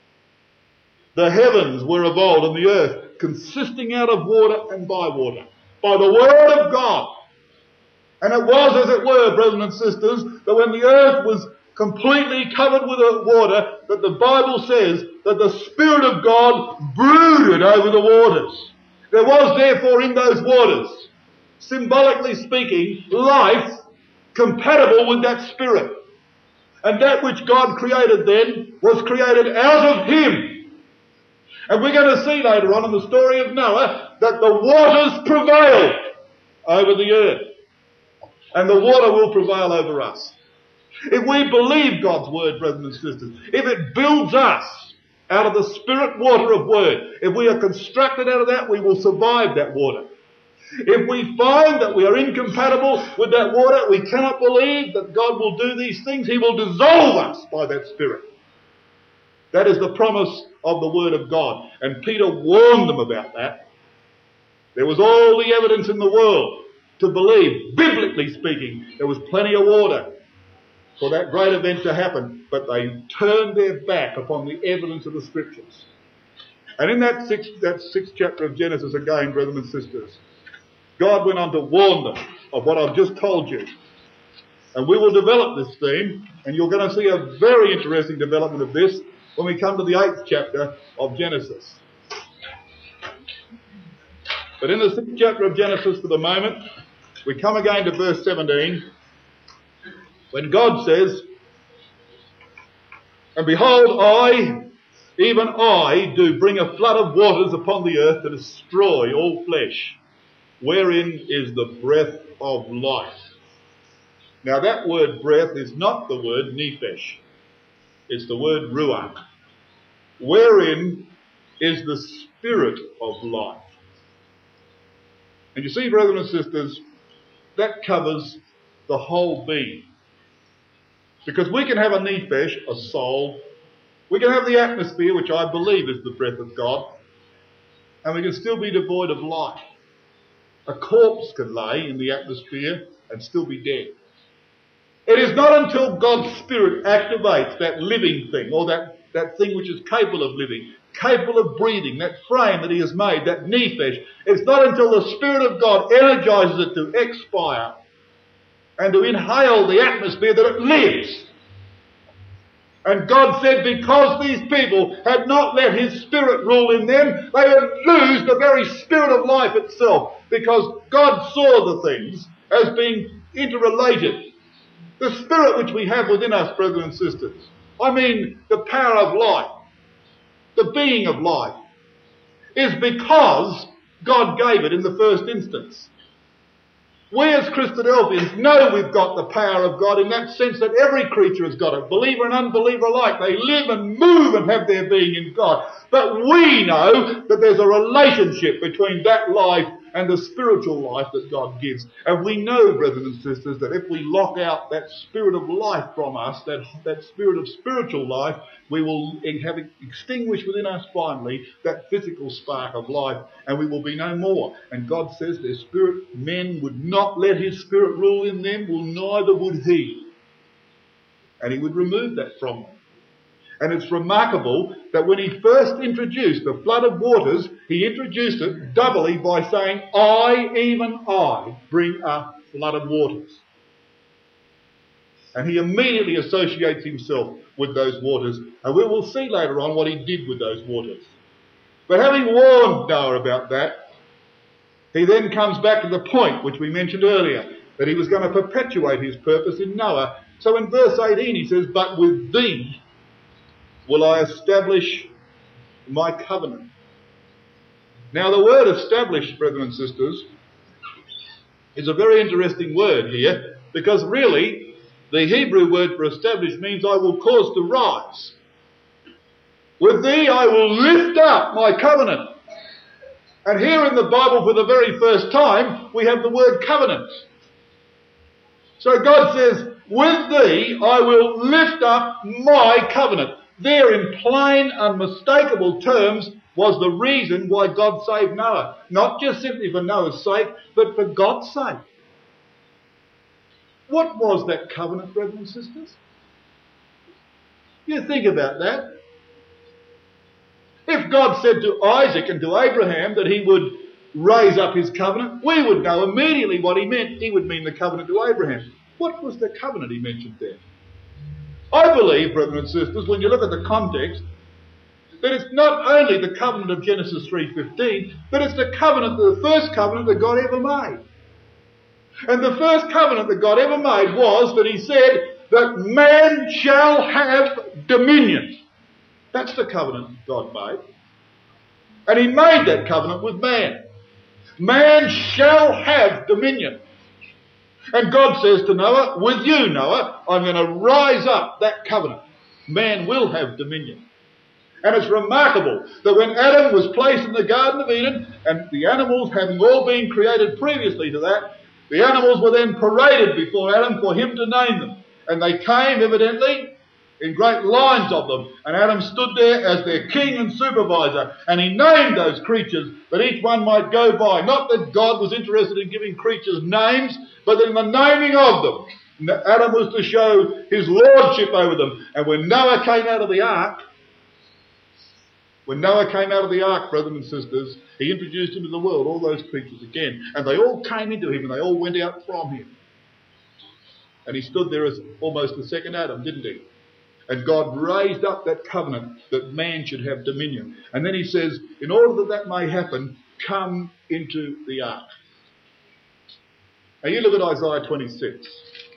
the heavens were of old, and the earth consisting out of water and by water. By the Word of God. And it was, as it were, brethren and sisters, that when the earth was completely covered with water, that the Bible says that the Spirit of God brooded over the waters. There was therefore in those waters, symbolically speaking, life compatible with that Spirit. And that which God created then was created out of Him. And we're going to see later on in the story of Noah that the waters prevailed over the earth. And the water will prevail over us. If we believe God's Word, brothers and sisters, if it builds us out of the Spirit water of Word, if we are constructed out of that, we will survive that water. If we find that we are incompatible with that water, we cannot believe that God will do these things, He will dissolve us by that Spirit. That is the promise of the Word of God. And Peter warned them about that. There was all the evidence in the world to believe, biblically speaking, there was plenty of water for that great event to happen, but they turned their back upon the evidence of the Scriptures. And in that sixth chapter of Genesis again, brethren and sisters, God went on to warn them of what I've just told you. And we will develop this theme, and you're going to see a very interesting development of this when we come to the 8th chapter of Genesis. But in the 6th chapter of Genesis for the moment, we come again to verse 17, when God says, and behold, I, even I, do bring a flood of waters upon the earth to destroy all flesh, wherein is the breath of life. Now that word breath is not the word nephesh. It's the word ruach. Wherein is the spirit of life. And you see, brethren and sisters, that covers the whole being. Because we can have a nephesh, a soul. We can have the atmosphere, which I believe is the breath of God. And we can still be devoid of life. A corpse can lay in the atmosphere and still be dead. It is not until God's Spirit activates that living thing, or that thing which is capable of living, capable of breathing, that frame that He has made, that nephesh. It's not until the Spirit of God energizes it to expire and to inhale the atmosphere that it lives. And God said, because these people had not let His Spirit rule in them, they would lose the very spirit of life itself, because God saw the things as being interrelated. The Spirit which we have within us, brethren and sisters, I mean the power of life, the being of life, is because God gave it in the first instance. We as Christadelphians know we've got the power of God in that sense that every creature has got it, believer and unbeliever alike. They live and move and have their being in God. But we know that there's a relationship between that life and the spiritual life that God gives. And we know, brethren and sisters, that if we lock out that spirit of life from us, that spirit of spiritual life, we will have extinguished within us finally that physical spark of life, and we will be no more. And God says their spirit, men would not let His Spirit rule in them, well, neither would He. And He would remove that from them. And it's remarkable that when He first introduced the flood of waters, He introduced it doubly by saying, I, even I, bring a flood of waters. And He immediately associates Himself with those waters. And we will see later on what He did with those waters. But having warned Noah about that, He then comes back to the point which we mentioned earlier, that He was going to perpetuate His purpose in Noah. So in verse 18 He says, but with thee will I establish my covenant. Now the word establish, brethren and sisters, is a very interesting word here, because really the Hebrew word for establish means I will cause to rise. With thee I will lift up my covenant. And here in the Bible for the very first time we have the word covenant. So God says, with thee I will lift up my covenant. There in plain, unmistakable terms was the reason why God saved Noah. Not just simply for Noah's sake, but for God's sake. What was that covenant, brethren and sisters? You think about that. If God said to Isaac and to Abraham that He would raise up His covenant, we would know immediately what He meant. He would mean the covenant to Abraham. What was the covenant He mentioned there? I believe, brethren and sisters, when you look at the context, that it's not only the covenant of Genesis 3:15, but it's the covenant, the first covenant that God ever made. And the first covenant that God ever made was that He said that man shall have dominion. That's the covenant God made. And He made that covenant with man. Man shall have dominion. And God says to Noah, with you, Noah, I'm going to rise up that covenant. Man will have dominion. And it's remarkable that when Adam was placed in the Garden of Eden, and the animals having all been created previously to that, the animals were then paraded before Adam for him to name them. And they came, evidently, in great lines of them. And Adam stood there as their king and supervisor. And he named those creatures that each one might go by. Not that God was interested in giving creatures names, but in the naming of them. Adam was to show his lordship over them. And when Noah came out of the ark, brethren and sisters, he introduced into the world all those creatures again. And they all came into him and they all went out from him. And he stood there as almost the second Adam, didn't he? And God raised up that covenant that man should have dominion. And then He says, in order that that may happen, come into the ark. Now you look at Isaiah 26.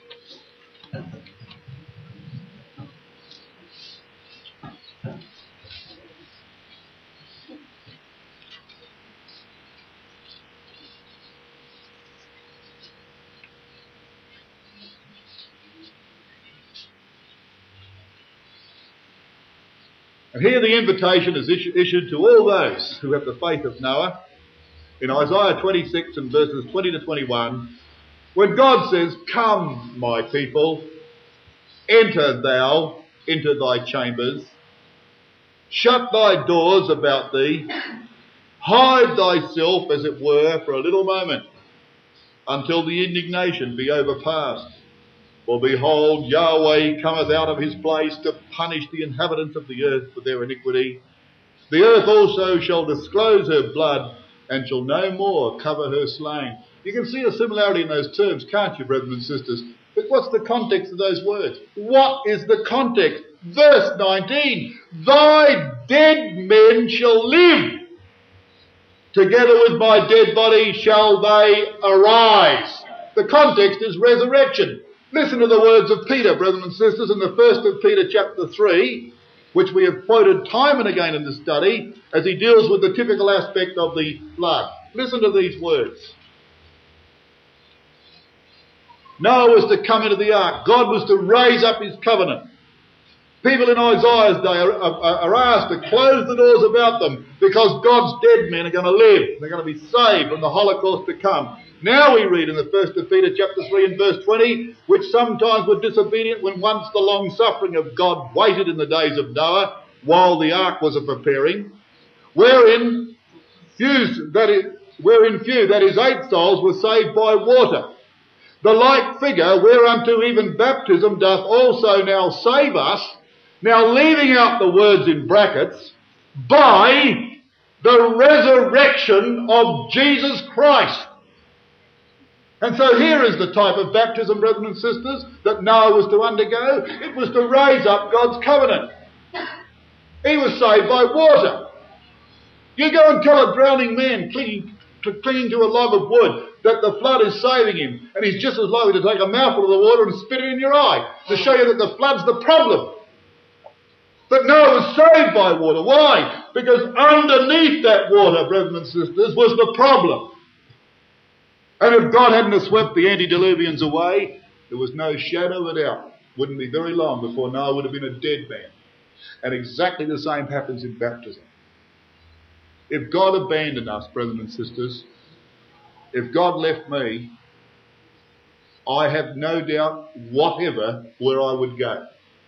And here the invitation is issued to all those who have the faith of Noah. In Isaiah 26 and verses 20 to 21, when God says, come, my people, enter thou into thy chambers, shut thy doors about thee, hide thyself, as it were, for a little moment, until the indignation be overpast. For behold, Yahweh cometh out of his place to punish the inhabitants of the earth for their iniquity. The earth also shall disclose her blood, and shall no more cover her slain. You can see a similarity in those terms, can't you, brethren and sisters? But what's the context of those words? What is the context? Verse 19, thy dead men shall live. Together with my dead body shall they arise. The context is resurrection. Listen to the words of Peter, brethren and sisters, in the 1st of Peter chapter 3, which we have quoted time and again in the study, as he deals with the typical aspect of the flood. Listen to these words. Noah was to come into the ark. God was to raise up his covenant. People in Isaiah's day are asked to close the doors about them because God's dead men are going to live. They're going to be saved from the Holocaust to come. Now we read in the 1st of Peter chapter 3 and verse 20, which sometimes were disobedient when once the long suffering of God waited in the days of Noah while the ark was a preparing, wherein few, that is 8 souls, were saved by water. The like figure whereunto even baptism doth also now save us, now leaving out the words in brackets, by the resurrection of Jesus Christ. And so here is the type of baptism, brethren and sisters, that Noah was to undergo. It was to raise up God's covenant. He was saved by water. You go and tell a drowning man clinging to a log of wood that the flood is saving him, and he's just as likely to take a mouthful of the water and spit it in your eye to show you that the flood's the problem. But Noah was saved by water. Why? Because underneath that water, brethren and sisters, was the problem. And if God hadn't have swept the antediluvians away, there was no shadow of a doubt. Wouldn't be very long before Noah would have been a dead man. And exactly the same happens in baptism. If God abandoned us, brethren and sisters, if God left me, I have no doubt whatever where I would go.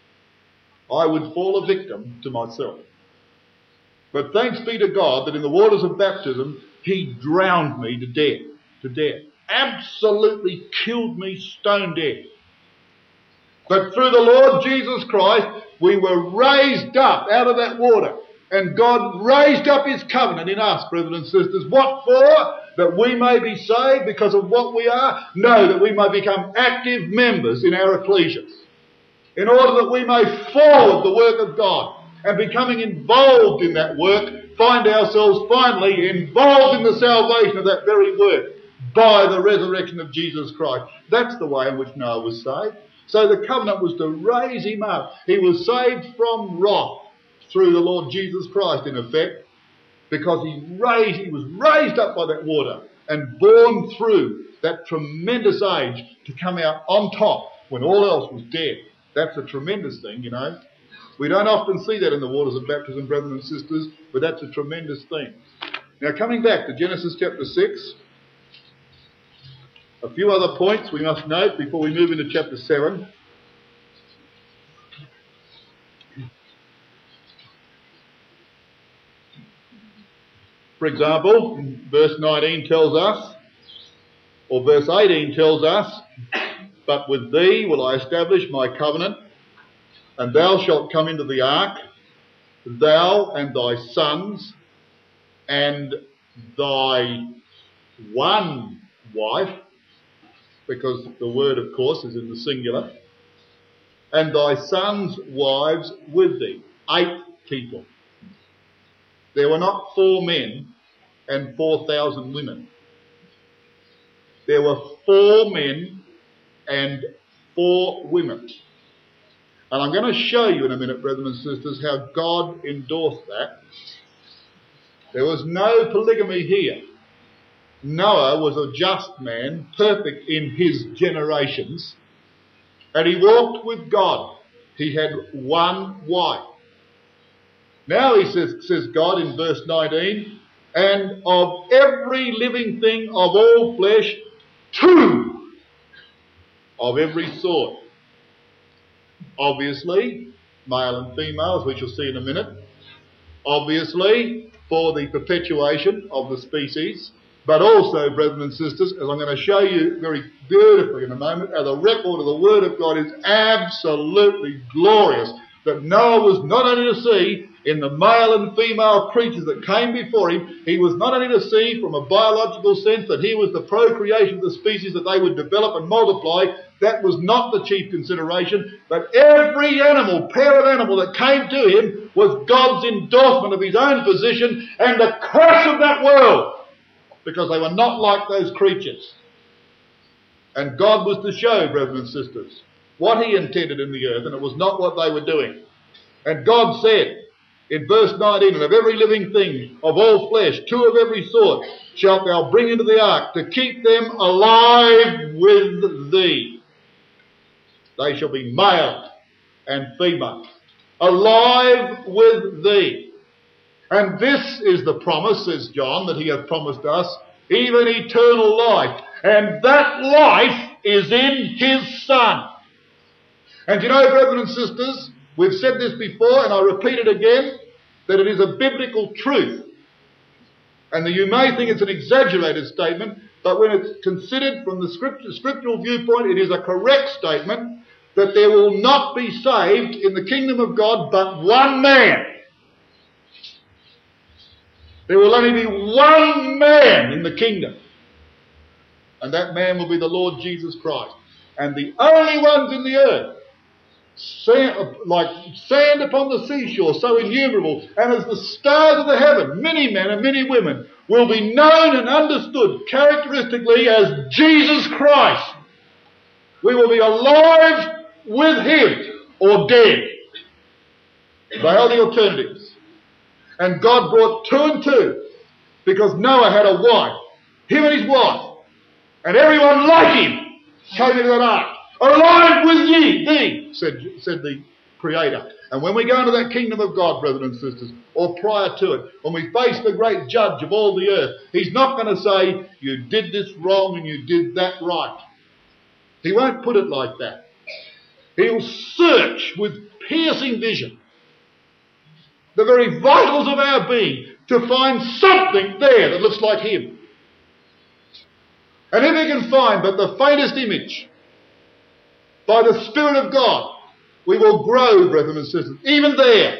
I would fall a victim to myself. But thanks be to God that in the waters of baptism, he drowned me to death. Absolutely killed me stone dead. But through the Lord Jesus Christ, we were raised up out of that water. And God raised up his covenant in us, brethren and sisters. What for? That we may be saved because of what we are? No, that we may become active members in our ecclesias. In order that we may forward the work of God. And becoming involved in that work, find ourselves finally involved in the salvation of that very work by the resurrection of Jesus Christ. That's the way in which Noah was saved. So the covenant was to raise him up. He was saved from wrath through the Lord Jesus Christ, in effect, because he was raised up by that water and born through that tremendous age to come out on top when all else was dead. That's a tremendous thing, you know. We don't often see that in the waters of baptism, brethren and sisters, but that's a tremendous thing. Now, coming back to Genesis chapter 6, a few other points we must note before we move into chapter 7. For example, verse 19 tells us, or verse 18 tells us, but with thee will I establish my covenant, and thou shalt come into the ark, thou and thy sons, and thy one wife, because the word, of course, is in the singular, and thy sons' wives with thee. 8 people. There were not 4 men and 4,000 women. There were 4 men and 4 women. And I'm going to show you in a minute, brethren and sisters, how God endorsed that. There was no polygamy here. Noah was a just man, perfect in his generations, and he walked with God. He had one wife. Now he says God in verse 19, and of every living thing of all flesh, 2 of every sort. Obviously, male and female, as we shall see in a minute. Obviously, for the perpetuation of the species. But also, brethren and sisters, as I'm going to show you very beautifully in a moment, how the record of the Word of God is absolutely glorious. That Noah was not only to see in the male and female creatures that came before him, he was not only to see from a biological sense that he was the procreation of the species, that they would develop and multiply. That was not the chief consideration. But every animal, pair of animal that came to him was God's endorsement of his own position and the curse of that world, because they were not like those creatures. And God was to show, brethren and sisters, what he intended in the earth, and it was not what they were doing. And God said in verse 19, and of every living thing of all flesh, 2 of every sort shalt thou bring into the ark, to keep them alive with thee. They shall be male and female, alive with thee. And this is the promise, says John, that he hath promised us, even eternal life. And that life is in his Son. And you know, brethren and sisters, we've said this before, and I repeat it again, that it is a biblical truth. And that you may think it's an exaggerated statement, but when it's considered from the scriptural viewpoint, it is a correct statement that there will not be saved in the kingdom of God but one man. There will only be one man in the kingdom. And that man will be the Lord Jesus Christ. And the only ones in the earth, like sand upon the seashore, so innumerable, and as the stars of the heaven, many men and many women, will be known and understood characteristically as Jesus Christ. We will be alive with him or dead. They are the alternatives. And God brought 2 and 2 because Noah had a wife, him and his wife, and everyone like him came into that ark. Alive with thee, said the Creator. And when we go into that kingdom of God, brethren and sisters, or prior to it, when we face the great judge of all the earth, he's not going to say, you did this wrong and you did that right. He won't put it like that. He'll search with piercing vision the very vitals of our being to find something there that looks like him. And if he can find but the faintest image, by the Spirit of God, we will grow, brethren and sisters, even there,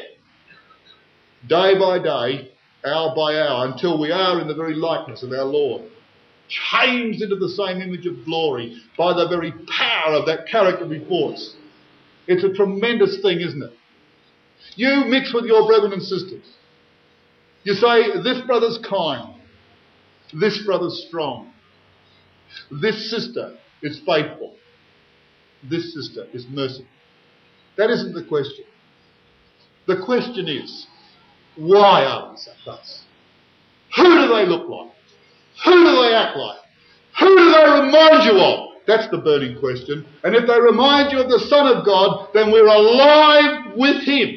day by day, hour by hour, until we are in the very likeness of our Lord, changed into the same image of glory by the very power of that character before us. It's a tremendous thing, isn't it? You mix with your brethren and sisters. You say, this brother's kind, this brother's strong, this sister is faithful, this sister is merciful. That isn't the question. The question is, why are we thus? Who do they look like? Who do they act like? Who do they remind you of? That's the burning question. And if they remind you of the Son of God, then we're alive with him.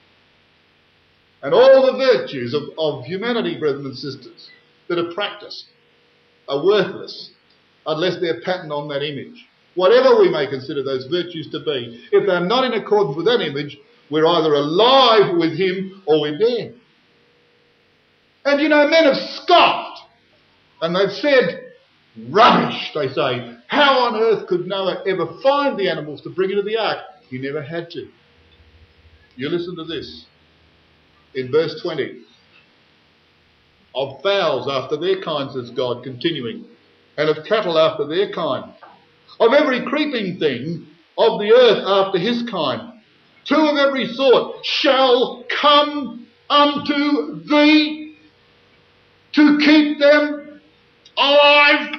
And all the virtues of humanity, brethren and sisters, that are practiced are worthless unless they're patterned on that image. Whatever we may consider those virtues to be, if they're not in accordance with that image, we're either alive with him or we're dead. And you know, men have scoffed and they've said, rubbish, they say. How on earth could Noah ever find the animals to bring into the ark? He never had to. You listen to this. In verse 20, of fowls after their kind, says God, continuing, and of cattle after their kind, of every creeping thing of the earth after his kind, 2 of every sort shall come unto thee to keep them alive.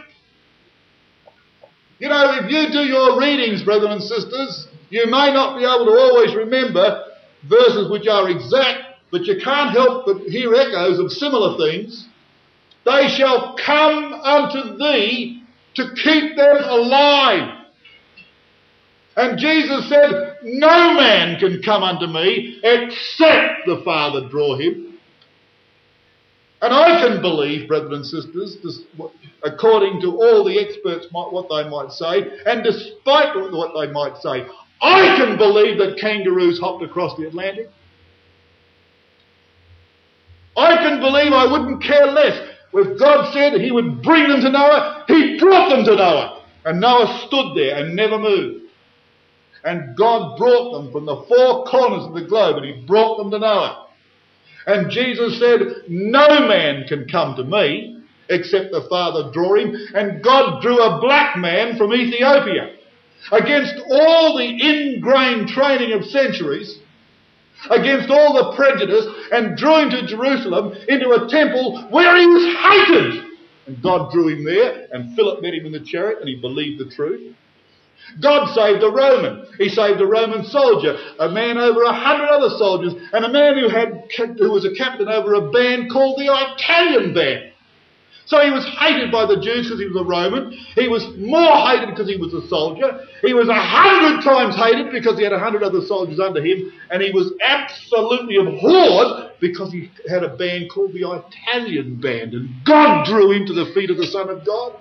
You know, if you do your readings, brethren and sisters, you may not be able to always remember verses which are exact, but you can't help but hear echoes of similar things. They shall come unto thee to keep them alive. And Jesus said, no man can come unto me except the Father draw him. And I can believe, brethren and sisters, according to all the experts, what they might say, and despite what they might say, I can believe that kangaroos hopped across the Atlantic. I can believe, I wouldn't care less, Where God said he would bring them to Noah, he brought them to Noah. And Noah stood there and never moved. And God brought them from the four corners of the globe, and he brought them to Noah. And Jesus said, no man can come to me except the Father draw him. And God drew a black man from Ethiopia. Against all the ingrained training of centuries, against all the prejudice, and drew him to Jerusalem into a temple where he was hated. And God drew him there, and Philip met him in the chariot, and he believed the truth. God saved a Roman. He saved a Roman soldier, a man over 100 other soldiers, and a man who was a captain over a band called the Italian band. So he was hated by the Jews because he was a Roman. He was more hated because he was a soldier. He was 100 times hated because he had 100 other soldiers under him. And he was absolutely abhorred because he had a band called the Italian band. And God drew him to the feet of the Son of God.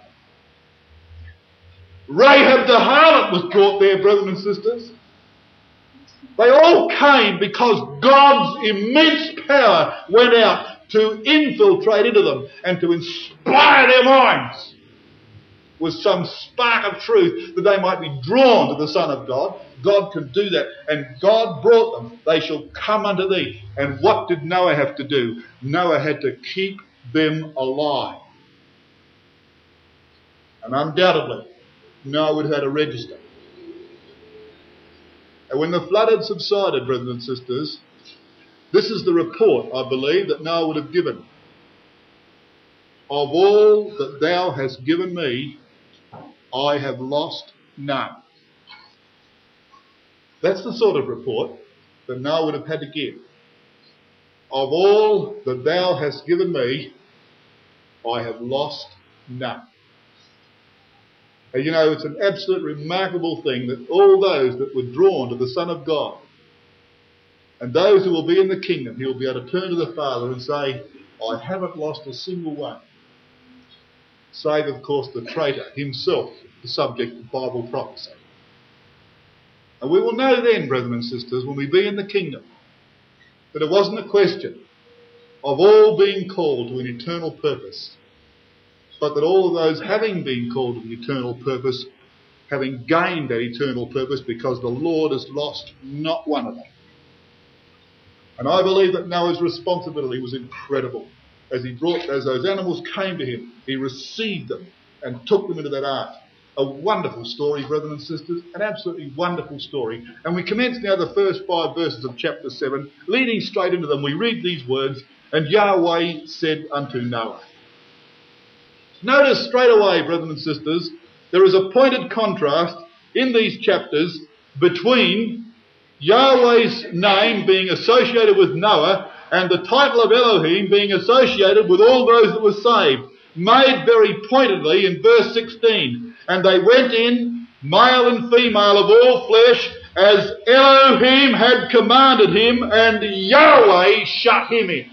Rahab the harlot was brought there, brothers and sisters. They all came because God's immense power went out to infiltrate into them and to inspire their minds with some spark of truth that they might be drawn to the Son of God. God can do that. And God brought them. They shall come unto thee. And what did Noah have to do? Noah had to keep them alive. And undoubtedly, Noah would have had a register. And when the flood had subsided, brothers and sisters, this is the report, I believe, that Noah would have given. Of all that thou hast given me, I have lost none. That's the sort of report that Noah would have had to give. Of all that thou hast given me, I have lost none. And you know, it's an absolute remarkable thing that all those that were drawn to the Son of God, and those who will be in the kingdom, he will be able to turn to the Father and say, I haven't lost a single one. Save, of course, the traitor himself, the subject of Bible prophecy. And we will know then, brethren and sisters, when we be in the kingdom, that it wasn't a question of all being called to an eternal purpose, but that all of those having been called to the eternal purpose, having gained that eternal purpose because the Lord has lost not one of them. And I believe that Noah's responsibility was incredible. As those animals came to him, he received them and took them into that ark. A wonderful story, brethren and sisters, an absolutely wonderful story. And we commence now the first 5 verses of chapter 7. Leading straight into them, we read these words, and Yahweh said unto Noah. Notice straight away, brethren and sisters, there is a pointed contrast in these chapters between Yahweh's name being associated with Noah and the title of Elohim being associated with all those that were saved, made very pointedly in verse 16. And they went in, male and female of all flesh, as Elohim had commanded him, and Yahweh shut him in.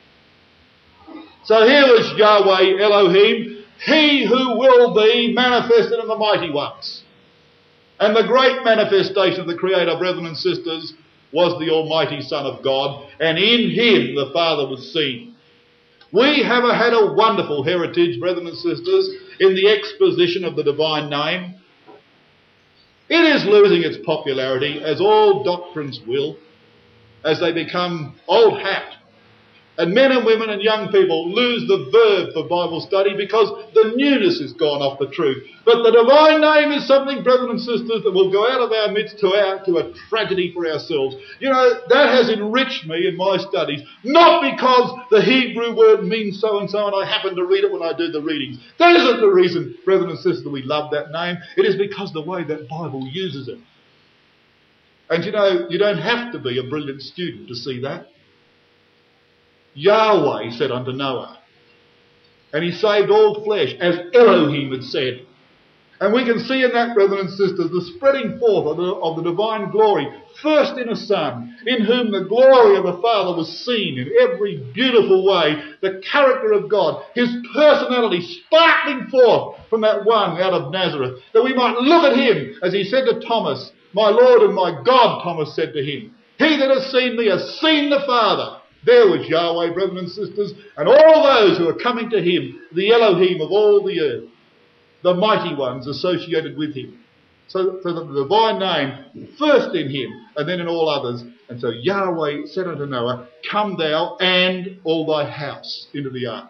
So here was Yahweh Elohim, he who will be manifested in the mighty ones. And the great manifestation of the Creator, brethren and sisters, was the Almighty Son of God, and in him the Father was seen. We have had a wonderful heritage, brethren and sisters, in the exposition of the divine name. It is losing its popularity, as all doctrines will, as they become old hat. And men and women and young people lose the verve for Bible study because the newness is gone off the truth. But the divine name is something, brethren and sisters, that will go out of our midst to a tragedy for ourselves. You know, that has enriched me in my studies, not because the Hebrew word means so-and-so and I happen to read it when I do the readings. That isn't the reason, brethren and sisters, that we love that name. It is because the way that Bible uses it. And you know, you don't have to be a brilliant student to see that. Yahweh said unto Noah, and he saved all flesh, as Elohim had said. And we can see in that, brethren and sisters, the spreading forth of the divine glory, first in a Son, in whom the glory of the Father was seen in every beautiful way, the character of God, his personality sparkling forth from that one out of Nazareth, that we might look at him, as he said to Thomas, my Lord and my God, Thomas said to him, he that has seen me has seen the Father. There was Yahweh, brothers and sisters, and all those who are coming to him, the Elohim of all the earth, the mighty ones associated with him. So the divine name, first in him, and then in all others. And so Yahweh said unto Noah, come thou and all thy house into the ark.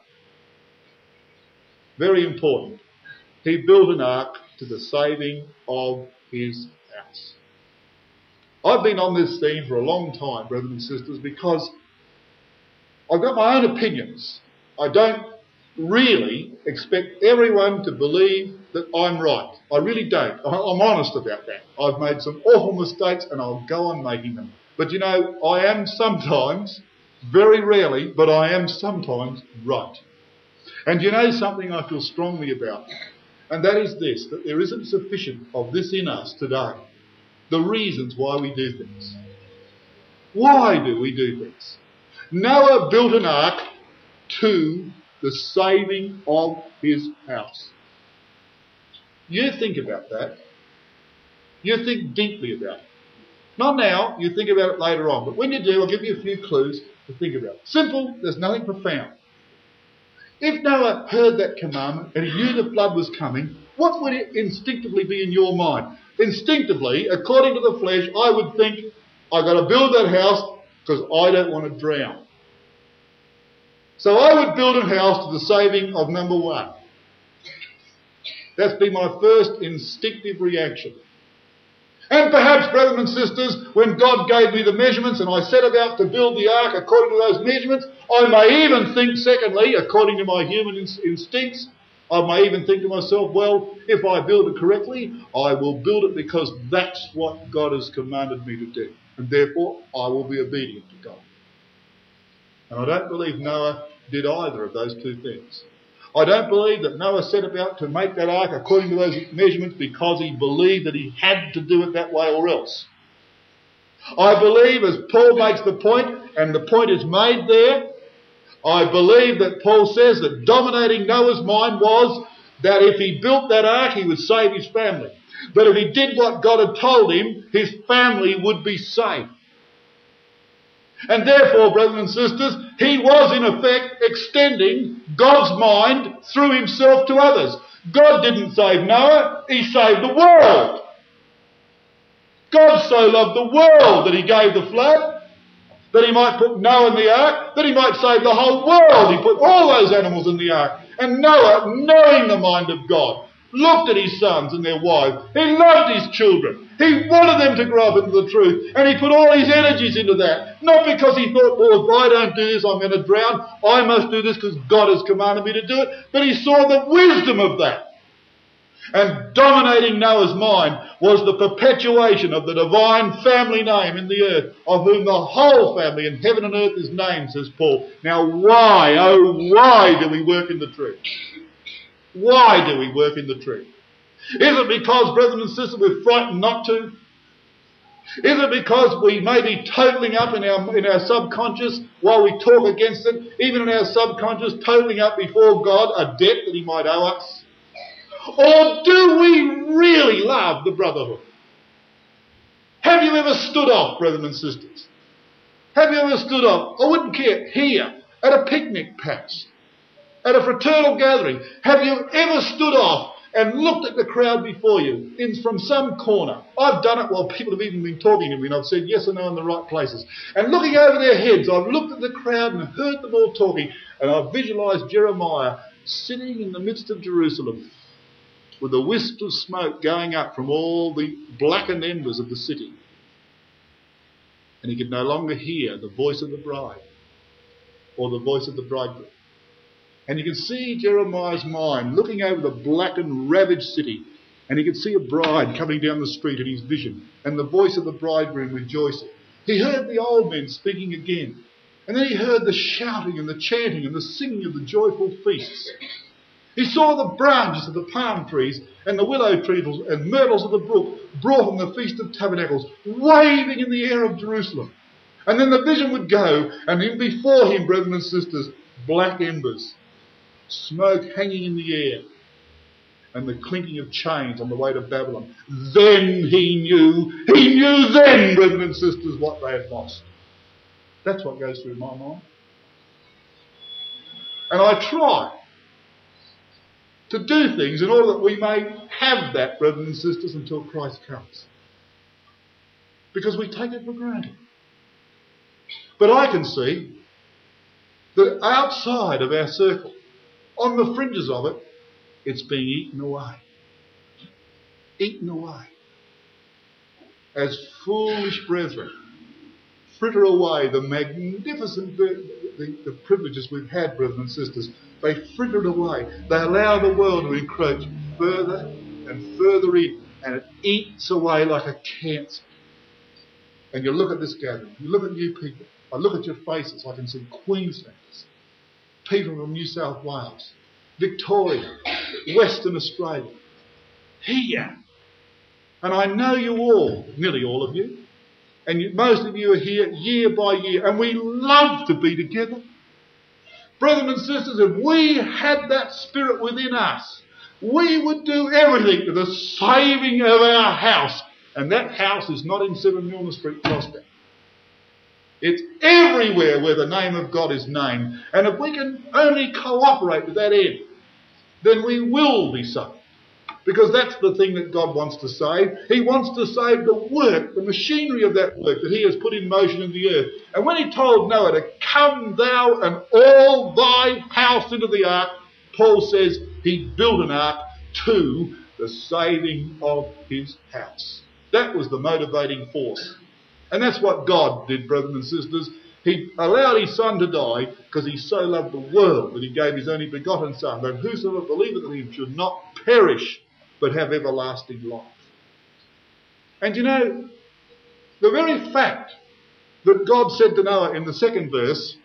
Very important. He built an ark to the saving of his house. I've been on this theme for a long time, brothers and sisters, because I've got my own opinions. I don't really expect everyone to believe that I'm right. I really don't. I'm honest about that. I've made some awful mistakes and I'll go on making them. But you know, I am sometimes, very rarely, but I am sometimes right. And you know something I feel strongly about? And that is this, that there isn't sufficient of this in us today. The reasons why we do things. Why do we do things? Noah built an ark to the saving of his house. You think about that. You think deeply about it. Not now, you think about it later on. But when you do, I'll give you a few clues to think about. Simple, there's nothing profound. If Noah heard that commandment and he knew the flood was coming, what would it instinctively be in your mind? Instinctively, according to the flesh, I would think, I've got to build that house because I don't want to drown. So I would build a house to the saving of number one. That's been my first instinctive reaction. And perhaps, brothers and sisters, when God gave me the measurements and I set about to build the ark according to those measurements, I may even think, secondly, according to my human instincts, I may even think to myself, well, if I build it correctly, I will build it because that's what God has commanded me to do. And therefore, I will be obedient to God. And I don't believe Noah did either of those two things. I don't believe that Noah set about to make that ark according to those measurements because he believed that he had to do it that way or else. I believe, as Paul makes the point, and the point is made there, I believe that Paul says that dominating Noah's mind was that if he built that ark, he would save his family. But if he did what God had told him, his family would be saved. And therefore, brothers and sisters, he was in effect extending God's mind through himself to others. God didn't save Noah, he saved the world. God so loved the world that he gave the flood, that he might put Noah in the ark, that he might save the whole world. He put all those animals in the ark. And Noah, knowing the mind of God, looked at his sons and their wives. He loved his children. He wanted them to grow up into the truth. And he put all his energies into that. Not because he thought, well, if I don't do this, I'm going to drown. I must do this because God has commanded me to do it. But he saw the wisdom of that. And dominating Noah's mind was the perpetuation of the divine family name in the earth, of whom the whole family in heaven and earth is named, says Paul. Now why, oh why do we work in the truth? Why do we work in the truth? Is it because, brothers and sisters, we're frightened not to? Is it because we may be totaling up in our subconscious while we talk against it, even in our subconscious, totaling up before God a debt that he might owe us? Or do we really love the brotherhood? Have you ever stood off, brothers and sisters? Have you ever stood off? I wouldn't care, here, at a picnic perhaps, at a fraternal gathering. Have you ever stood off and looked at the crowd before you from some corner? I've done it while people have even been talking to me and I've said yes or no in the right places. And looking over their heads, I've looked at the crowd and heard them all talking, and I've visualised Jeremiah sitting in the midst of Jerusalem with a wisp of smoke going up from all the blackened embers of the city. And he could no longer hear the voice of the bride or the voice of the bridegroom. And you can see Jeremiah's mind looking over the blackened, ravaged city, and he could see a bride coming down the street in his vision, and the voice of the bridegroom rejoicing. He heard the old men speaking again, and then he heard the shouting and the chanting and the singing of the joyful feasts. He saw the branches of the palm trees and the willow trees and myrtles of the brook brought on the Feast of Tabernacles, waving in the air of Jerusalem. And then the vision would go, and in before him, brothers and sisters, black embers, smoke hanging in the air, and the clinking of chains on the way to Babylon. Then he knew then, brothers and sisters, what they had lost. That's what goes through my mind. And I try to do things in order that we may have that, brothers and sisters, until Christ comes. Because we take it for granted. But I can see that outside of our circle, on the fringes of it, it's being eaten away. Eaten away. As foolish brethren fritter away the magnificent the privileges we've had, brothers and sisters. They fritter it away. They allow the world to encroach further and further in, and it eats away like a cancer. And you look at this gathering, you look at you people, I look at your faces, I can see Queenslanders, people from New South Wales, Victoria, Western Australia, here. And I know you all, nearly all of you, and most of you are here year by year, and we love to be together. Brothers and sisters, if we had that spirit within us, we would do everything to the saving of our house. And that house is not in 7 Milner Street, Gloucester. It's everywhere where the name of God is named. And if we can only cooperate to that end, then we will be saved. Because that's the thing that God wants to save. He wants to save the work, the machinery of that work that he has put in motion in the earth. And when he told Noah to come thou and all thy house into the ark, Paul says he built an ark to the saving of his house. That was the motivating force. And that's what God did, brothers and sisters. He allowed his son to die because he so loved the world that he gave his only begotten son, that whosoever believeth in him should not perish but have everlasting life. And you know, the very fact that God said to Noah in the second verse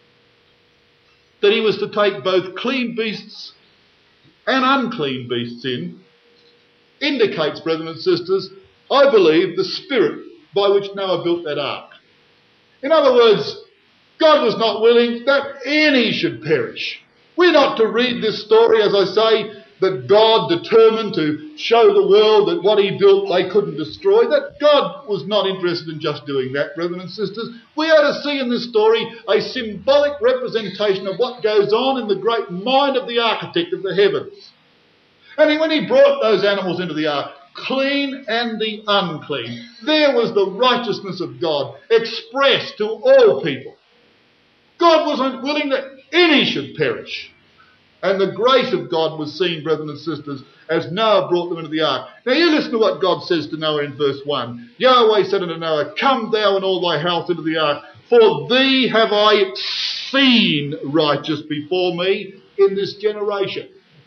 that he was to take both clean beasts and unclean beasts in indicates, brothers and sisters, I believe, the spirit by which Noah built that ark. In other words, God was not willing that any should perish. We're not to read this story, as I say, that God determined to show the world that what he built they couldn't destroy. That God was not interested in just doing that, brothers and sisters. We are to see in this story a symbolic representation of what goes on in the great mind of the architect of the heavens. And when he brought those animals into the ark, clean and the unclean, there was the righteousness of God expressed to all people. God wasn't willing that any should perish. And the grace of God was seen, brothers and sisters, as Noah brought them into the ark. Now you listen to what God says to Noah in verse 1. Yahweh said unto Noah, come thou and all thy house into the ark, for thee have I seen righteous before me in this generation.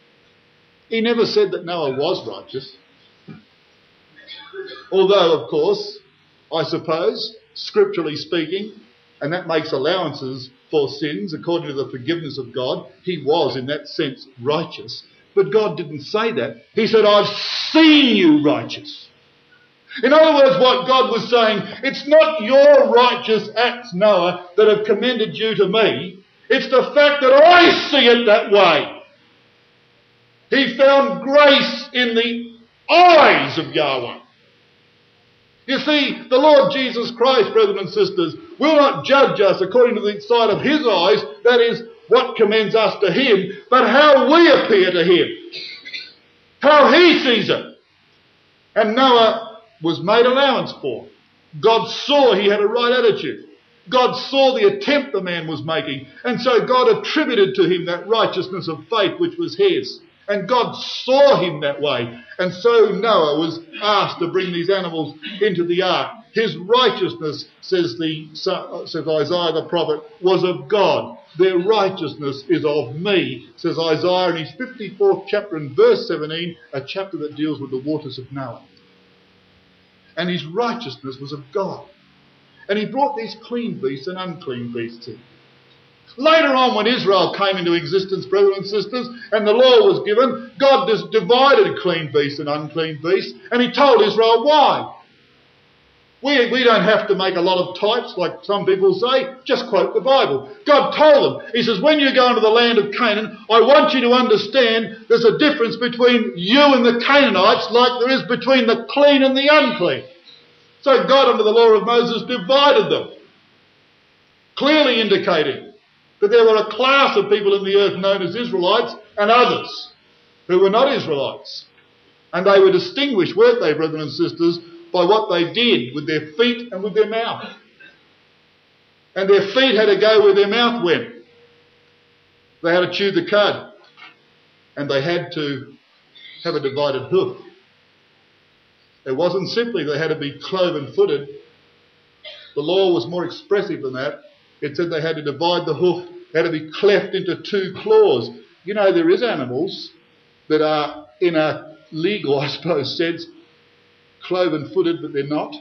He never said that Noah was righteous. Although, of course, I suppose, scripturally speaking, and that makes allowances for sins according to the forgiveness of God, he was in that sense righteous. But God didn't say that. He said, I've seen you righteous. In other words, what God was saying, it's not your righteous acts, Noah, that have commended you to me. It's the fact that I see it that way. He found grace in the eyes of Yahweh. You see, the Lord Jesus Christ, brothers and sisters, will not judge us according to the sight of his eyes, that is, what commends us to him, but how we appear to him, how he sees it. And Noah was made allowance for. God saw he had a right attitude. God saw the attempt the man was making, and so God attributed to him that righteousness of faith which was his. And God saw him that way. And so Noah was asked to bring these animals into the ark. His righteousness, says Isaiah the prophet, was of God. Their righteousness is of me, says Isaiah in his 54th chapter and verse 17, a chapter that deals with the waters of Noah. And his righteousness was of God. And he brought these clean beasts and unclean beasts in. Later on, when Israel came into existence, brothers and sisters, and the law was given, God just divided clean beasts and unclean beasts, and he told Israel why. We don't have to make a lot of types like some people say, just quote the Bible. God told them, he says, when you go into the land of Canaan, I want you to understand there's a difference between you and the Canaanites like there is between the clean and the unclean. So God, under the law of Moses, divided them. clearly indicating that there were a class of people in the earth known as Israelites and others who were not Israelites. And they were distinguished, weren't they, brethren and sisters, by what they did with their feet and with their mouth. And their feet had to go where their mouth went. They had to chew the cud. And they had to have a divided hoof. It wasn't simply they had to be cloven-footed. The law was more expressive than that. It said they had to divide the hoof, had to be cleft into 2 claws. You know, there is animals that are, in a legal, I suppose, sense, cloven-footed, but they're not.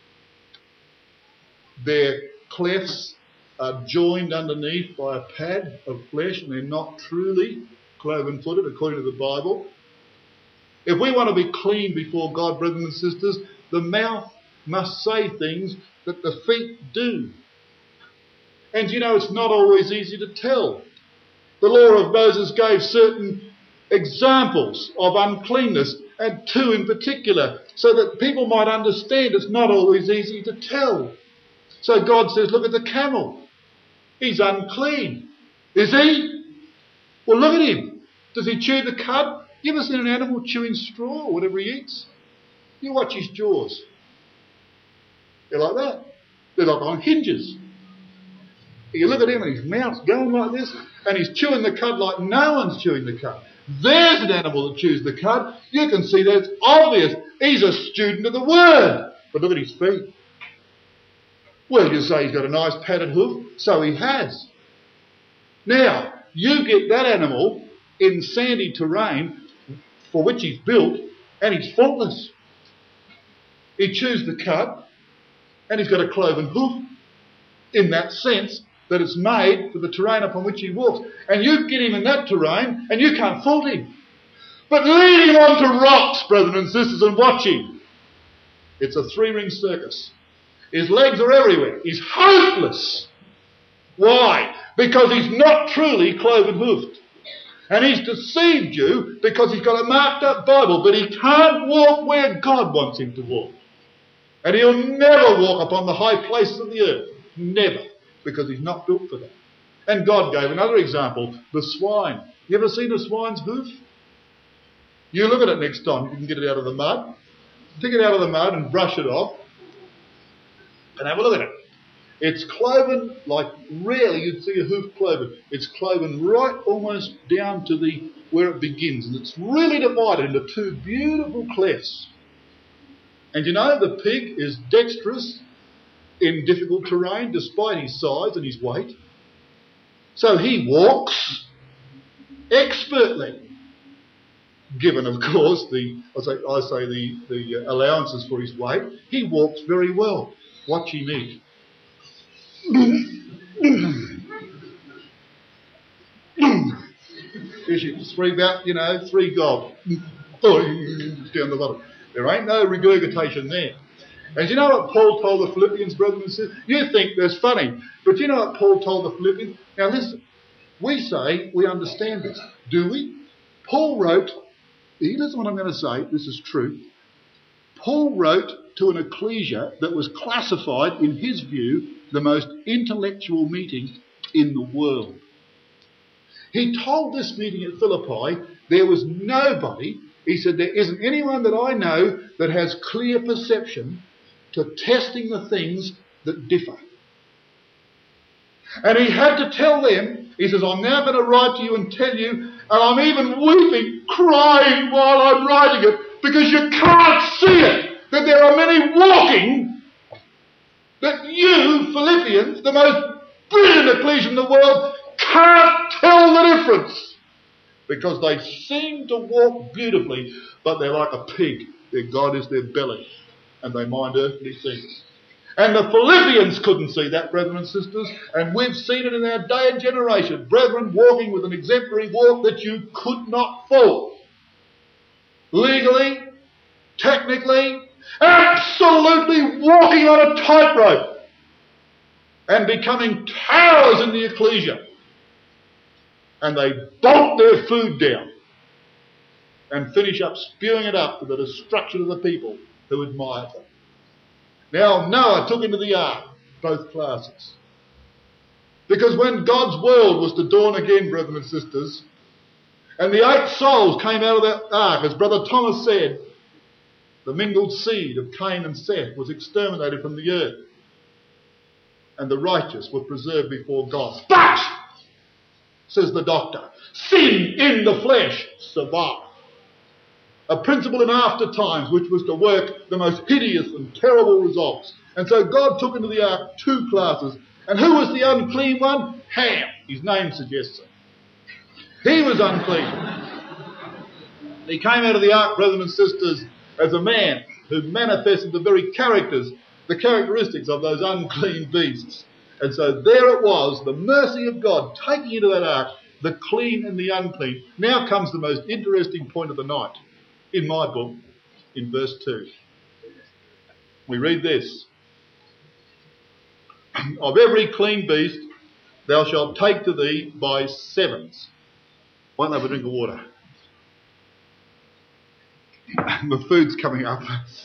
Their clefts are joined underneath by a pad of flesh, and they're not truly cloven-footed, according to the Bible. If we want to be clean before God, brethren and sisters, the mouth must say things that the feet do. And you know, it's not always easy to tell. The law of Moses gave certain examples of uncleanness, and 2 in particular, so that people might understand it's not always easy to tell. So God says, look at the camel. He's unclean. Is he? Well, look at him. Does he chew the cud? You ever seen an animal chewing straw or whatever he eats? You watch his jaws. They're like that. They're like on hinges. You look at him and his mouth's going like this, and he's chewing the cud like no one's chewing the cud. There's an animal that chews the cud. You can see that it's obvious. He's a student of the word. But look at his feet. Well, you say he's got a nice padded hoof. So he has. Now, you get that animal in sandy terrain for which he's built, and he's faultless. He chews the cud, and he's got a cloven hoof in that sense that it's made for the terrain upon which he walks. And you get him in that terrain, and you can't fault him. But lead him onto rocks, brethren and sisters, and watch him. It's a 3-ring circus. His legs are everywhere. He's hopeless. Why? Because he's not truly cloven-hoofed. And he's deceived you because he's got a marked up Bible, but he can't walk where God wants him to walk. And he'll never walk upon the high places of the earth. Never. Because he's not built for that. And God gave another example, the swine. You ever seen a swine's hoof? You look at it next time, you can get it out of the mud. Take it out of the mud and brush it off. And have a look at it. It's cloven like rarely you'd see a hoof cloven. It's cloven right almost down to where it begins. And it's really divided into 2 beautiful clefts. And you know, the pig is dexterous in difficult terrain despite his size and his weight. So he walks expertly, given of course the allowances for his weight. He walks very well. Watch him eat. It's 3 gob. Down the bottom. There ain't no regurgitation there. And you know what Paul told the Philippians, brothers and sisters? You think that's funny, but you know what Paul told the Philippians? Now listen, we say we understand this. Do we? Paul wrote, listen what I'm going to say, this is true. Paul wrote to an ecclesia that was classified, in his view, the most intellectual meeting in the world. He told this meeting at Philippi, there was nobody, he said, there isn't anyone that I know that has clear perception to testing the things that differ. And he had to tell them, he says, I'm now going to write to you and tell you, and I'm even weeping, crying while I'm writing it, because you can't see it, that there are many walking, that you, Philippians, the most brilliant ecclesia in the world, can't tell the difference. Because they seem to walk beautifully, but they're like a pig. Their God is their belly, and they mind earthly things. And the Philippians couldn't see that, brethren and sisters, and we've seen it in our day and generation. Brethren walking with an exemplary walk that you could not fault. Legally, technically, absolutely walking on a tightrope and becoming towers in the ecclesia. And they bolt their food down and finish up spewing it up to the destruction of the people who admired them. Now Noah took into the ark both classes. Because when God's world was to dawn again, brethren and sisters, and the 8 souls came out of that ark, as Brother Thomas said, the mingled seed of Cain and Seth was exterminated from the earth, and the righteous were preserved before God. But, says the doctor, sin in the flesh survived. A principle in after times which was to work the most hideous and terrible results. And so God took into the ark 2 classes. And who was the unclean one? Ham. His name suggests it. He was unclean. He came out of the ark, brothers and sisters, as a man who manifested the very the characteristics of those unclean beasts. And so there it was, the mercy of God taking into that ark the clean and the unclean. Now comes the most interesting point of the night in my book, in verse 2. We read this. Of every clean beast thou shalt take to thee by 7s. Won't have a drink of water. The food's coming up.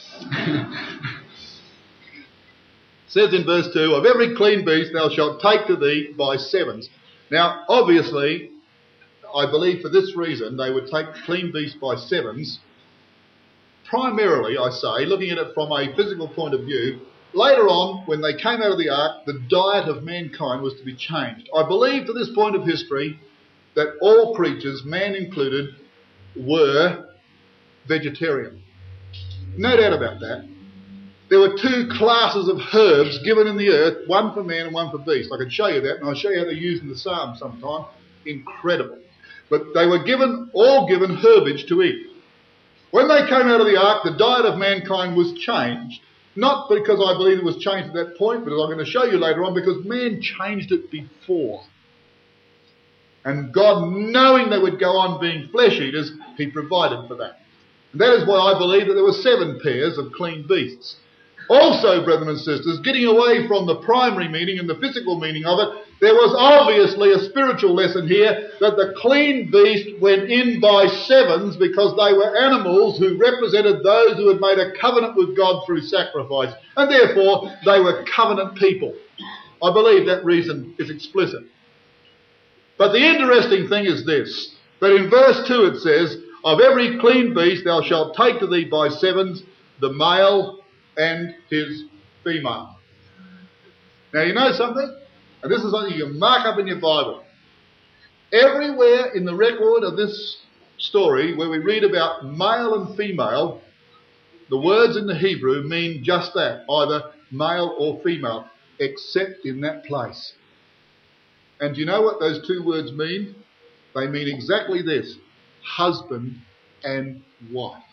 Says in verse 2, of every clean beast thou shalt take to thee by 7s. Now, obviously, I believe for this reason they would take clean beasts by 7s. Primarily, I say, looking at it from a physical point of view, later on, when they came out of the ark, the diet of mankind was to be changed. I believe to this point of history that all creatures, man included, were vegetarian. No doubt about that. There were 2 classes of herbs given in the earth, one for man and one for beast. I can show you that, and I'll show you how they're used in the Psalms sometime. Incredible. But they were all given herbage to eat. When they came out of the ark, the diet of mankind was changed. Not because I believe it was changed at that point, but as I'm going to show you later on, because man changed it before. And God, knowing they would go on being flesh eaters, he provided for that. And that is why I believe that there were 7 pairs of clean beasts. Also, brethren and sisters, getting away from the primary meaning and the physical meaning of it, there was obviously a spiritual lesson here that the clean beast went in by 7s because they were animals who represented those who had made a covenant with God through sacrifice. And therefore, they were covenant people. I believe that reason is explicit. But the interesting thing is this, that in verse 2 it says, of every clean beast thou shalt take to thee by 7s, the male and his female. Now you know something? And this is something you can mark up in your Bible. Everywhere in the record of this story where we read about male and female, the words in the Hebrew mean just that, either male or female, except in that place. And do you know what those 2 words mean? They mean exactly this, husband and wife.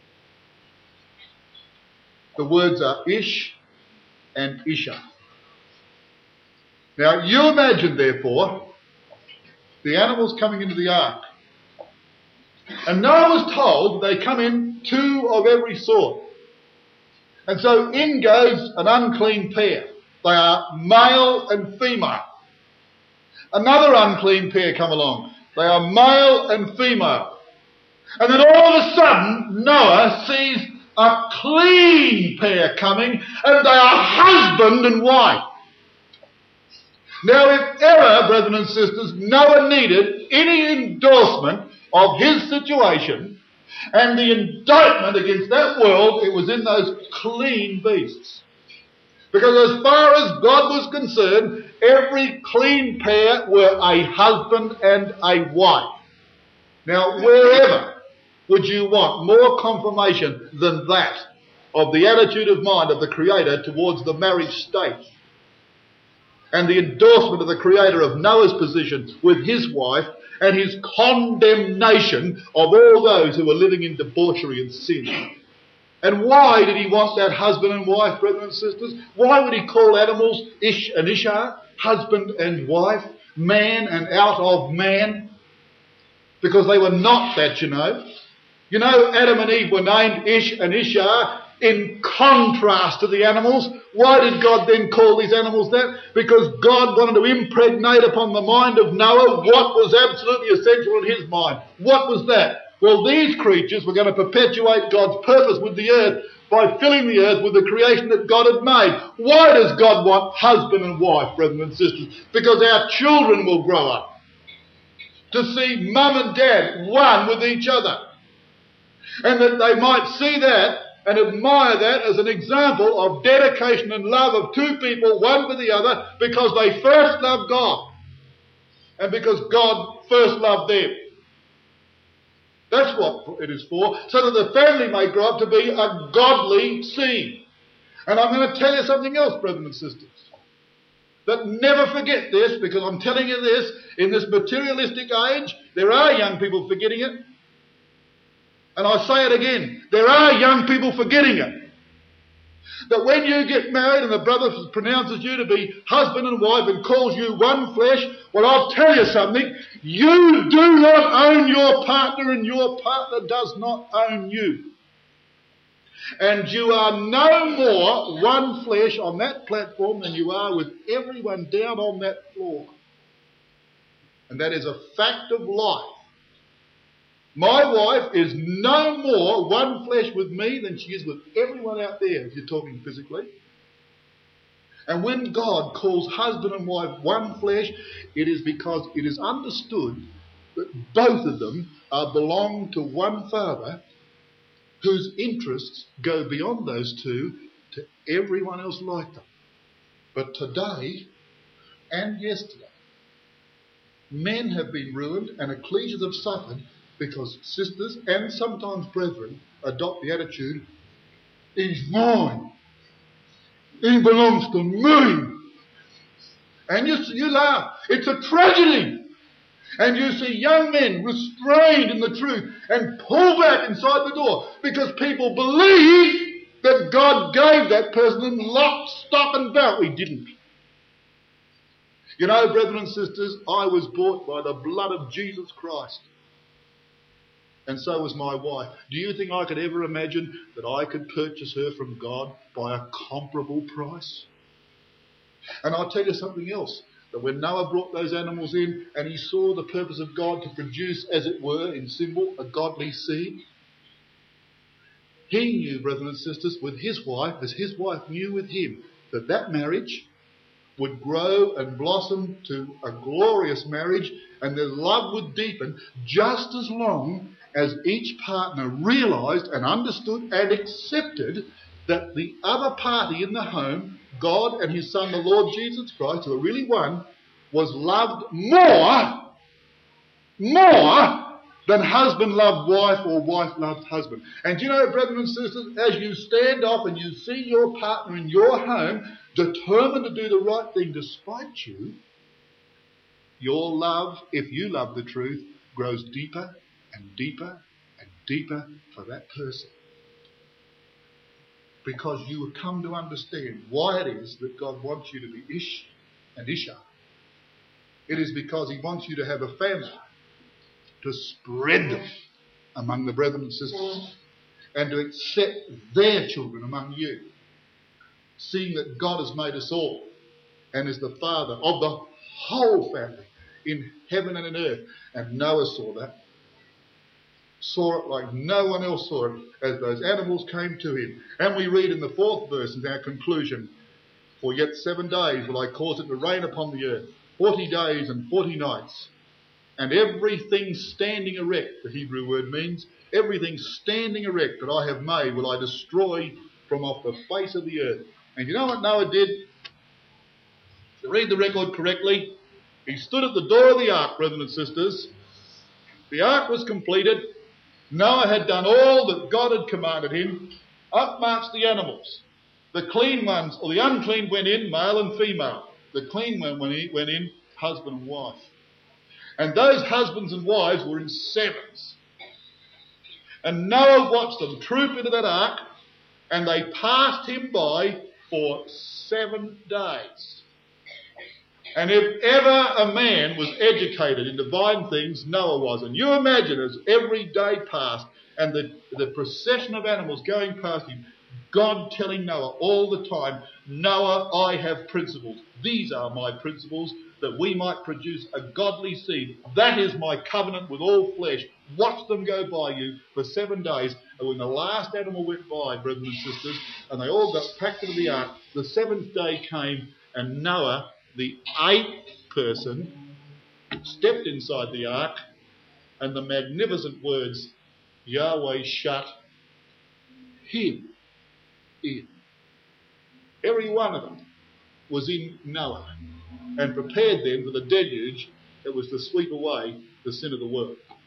The words are Ish and Isha. Now, you imagine, therefore, the animals coming into the ark. And Noah was told they come in 2 of every sort. And so in goes an unclean pair. They are male and female. Another unclean pair come along. They are male and female. And then all of a sudden, Noah sees a clean pair coming, and they are husband and wife. Now, if ever, brethren and sisters, Noah needed any endorsement of his situation and the indictment against that world, it was in those clean beasts. Because as far as God was concerned, every clean pair were a husband and a wife. Now, wherever would you want more confirmation than that of the attitude of mind of the Creator towards the marriage state? And the endorsement of the Creator of Noah's position with his wife and his condemnation of all those who were living in debauchery and sin. And why did he want that husband and wife, brethren and sisters? Why would he call animals Ish and Ishar, husband and wife, man and out of man? Because they were not that, you know. You know, Adam and Eve were named Ish and Ishar in contrast to the animals. Why did God then call these animals that? Because God wanted to impregnate upon the mind of Noah what was absolutely essential in his mind. What was that? Well, these creatures were going to perpetuate God's purpose with the earth by filling the earth with the creation that God had made. Why does God want husband and wife, brothers and sisters? Because our children will grow up to see mum and dad one with each other. And that they might see that and admire that as an example of dedication and love of two people, one for the other, because they first loved God and because God first loved them. That's what it is for, so that the family may grow up to be a godly seed. And I'm going to tell you something else, brothers and sisters, that never forget this, because I'm telling you this, in this materialistic age, there are young people forgetting it. And I say it again, there are young people forgetting it. That when you get married and the brother pronounces you to be husband and wife and calls you one flesh, well, I'll tell you something, you do not own your partner and your partner does not own you. And you are no more one flesh on that platform than you are with everyone down on that floor. And that is a fact of life. My wife is no more one flesh with me than she is with everyone out there, if you're talking physically. And when God calls husband and wife one flesh, it is because it is understood that both of them belong to one Father whose interests go beyond those two to everyone else like them. But today and yesterday, men have been ruined and ecclesias have suffered because sisters and sometimes brethren adopt the attitude, he's mine, he belongs to me. And you laugh. It's a tragedy. And you see young men restrained in the truth and pull back inside the door because people believe that God gave that person in lock, stock and barrel. He didn't. You know, brethren and sisters, I was bought by the blood of Jesus Christ. And so was my wife. Do you think I could ever imagine that I could purchase her from God by a comparable price? And I'll tell you something else. That when Noah brought those animals in and he saw the purpose of God to produce, as it were, in symbol, a godly seed, he knew, brothers and sisters, with his wife, as his wife knew with him, that that marriage would grow and blossom to a glorious marriage and their love would deepen just as long as each partner realised and understood and accepted that the other party in the home, God and his Son, the Lord Jesus Christ, who are really one, was loved more than husband loved wife or wife loved husband. And you know, brethren and sisters, as you stand off and you see your partner in your home determined to do the right thing despite you, your love, if you love the truth, grows deeper and deeper and deeper for that person. Because you will come to understand why it is that God wants you to be Ish and Isha. It is because he wants you to have a family, to spread them among the brethren and sisters, and to accept their children among you, seeing that God has made us all and is the Father of the whole family in heaven and in earth. And Noah saw that. Saw it like no one else saw it as those animals came to him. And we read in the 4th verse in our conclusion, for yet 7 days will I cause it to rain upon the earth, 40 days and 40 nights. And everything standing erect, the Hebrew word means, everything standing erect that I have made will I destroy from off the face of the earth. And you know what Noah did? To read the record correctly, he stood at the door of the ark, brothers and sisters. The ark was completed. Noah had done all that God had commanded him. Up marched the animals. The clean ones, or the unclean went in, male and female. The clean one went in, husband and wife. And those husbands and wives were in sevens. And Noah watched them troop into that ark, and they passed him by for 7 days. And if ever a man was educated in divine things, Noah was. And you imagine as every day passed and the procession of animals going past him, God telling Noah all the time, Noah, I have principles. These are my principles. that we might produce a godly seed. That is my covenant with all flesh. Watch them go by you for 7 days. And when the last animal went by, brethren and sisters, and they all got packed into the ark, the 7th day came, and Noah, the 8th person, stepped inside the ark, and the magnificent words, Yahweh shut him in. Every one of them was in Noah and prepared them for the deluge that was to sweep away the sin of the world.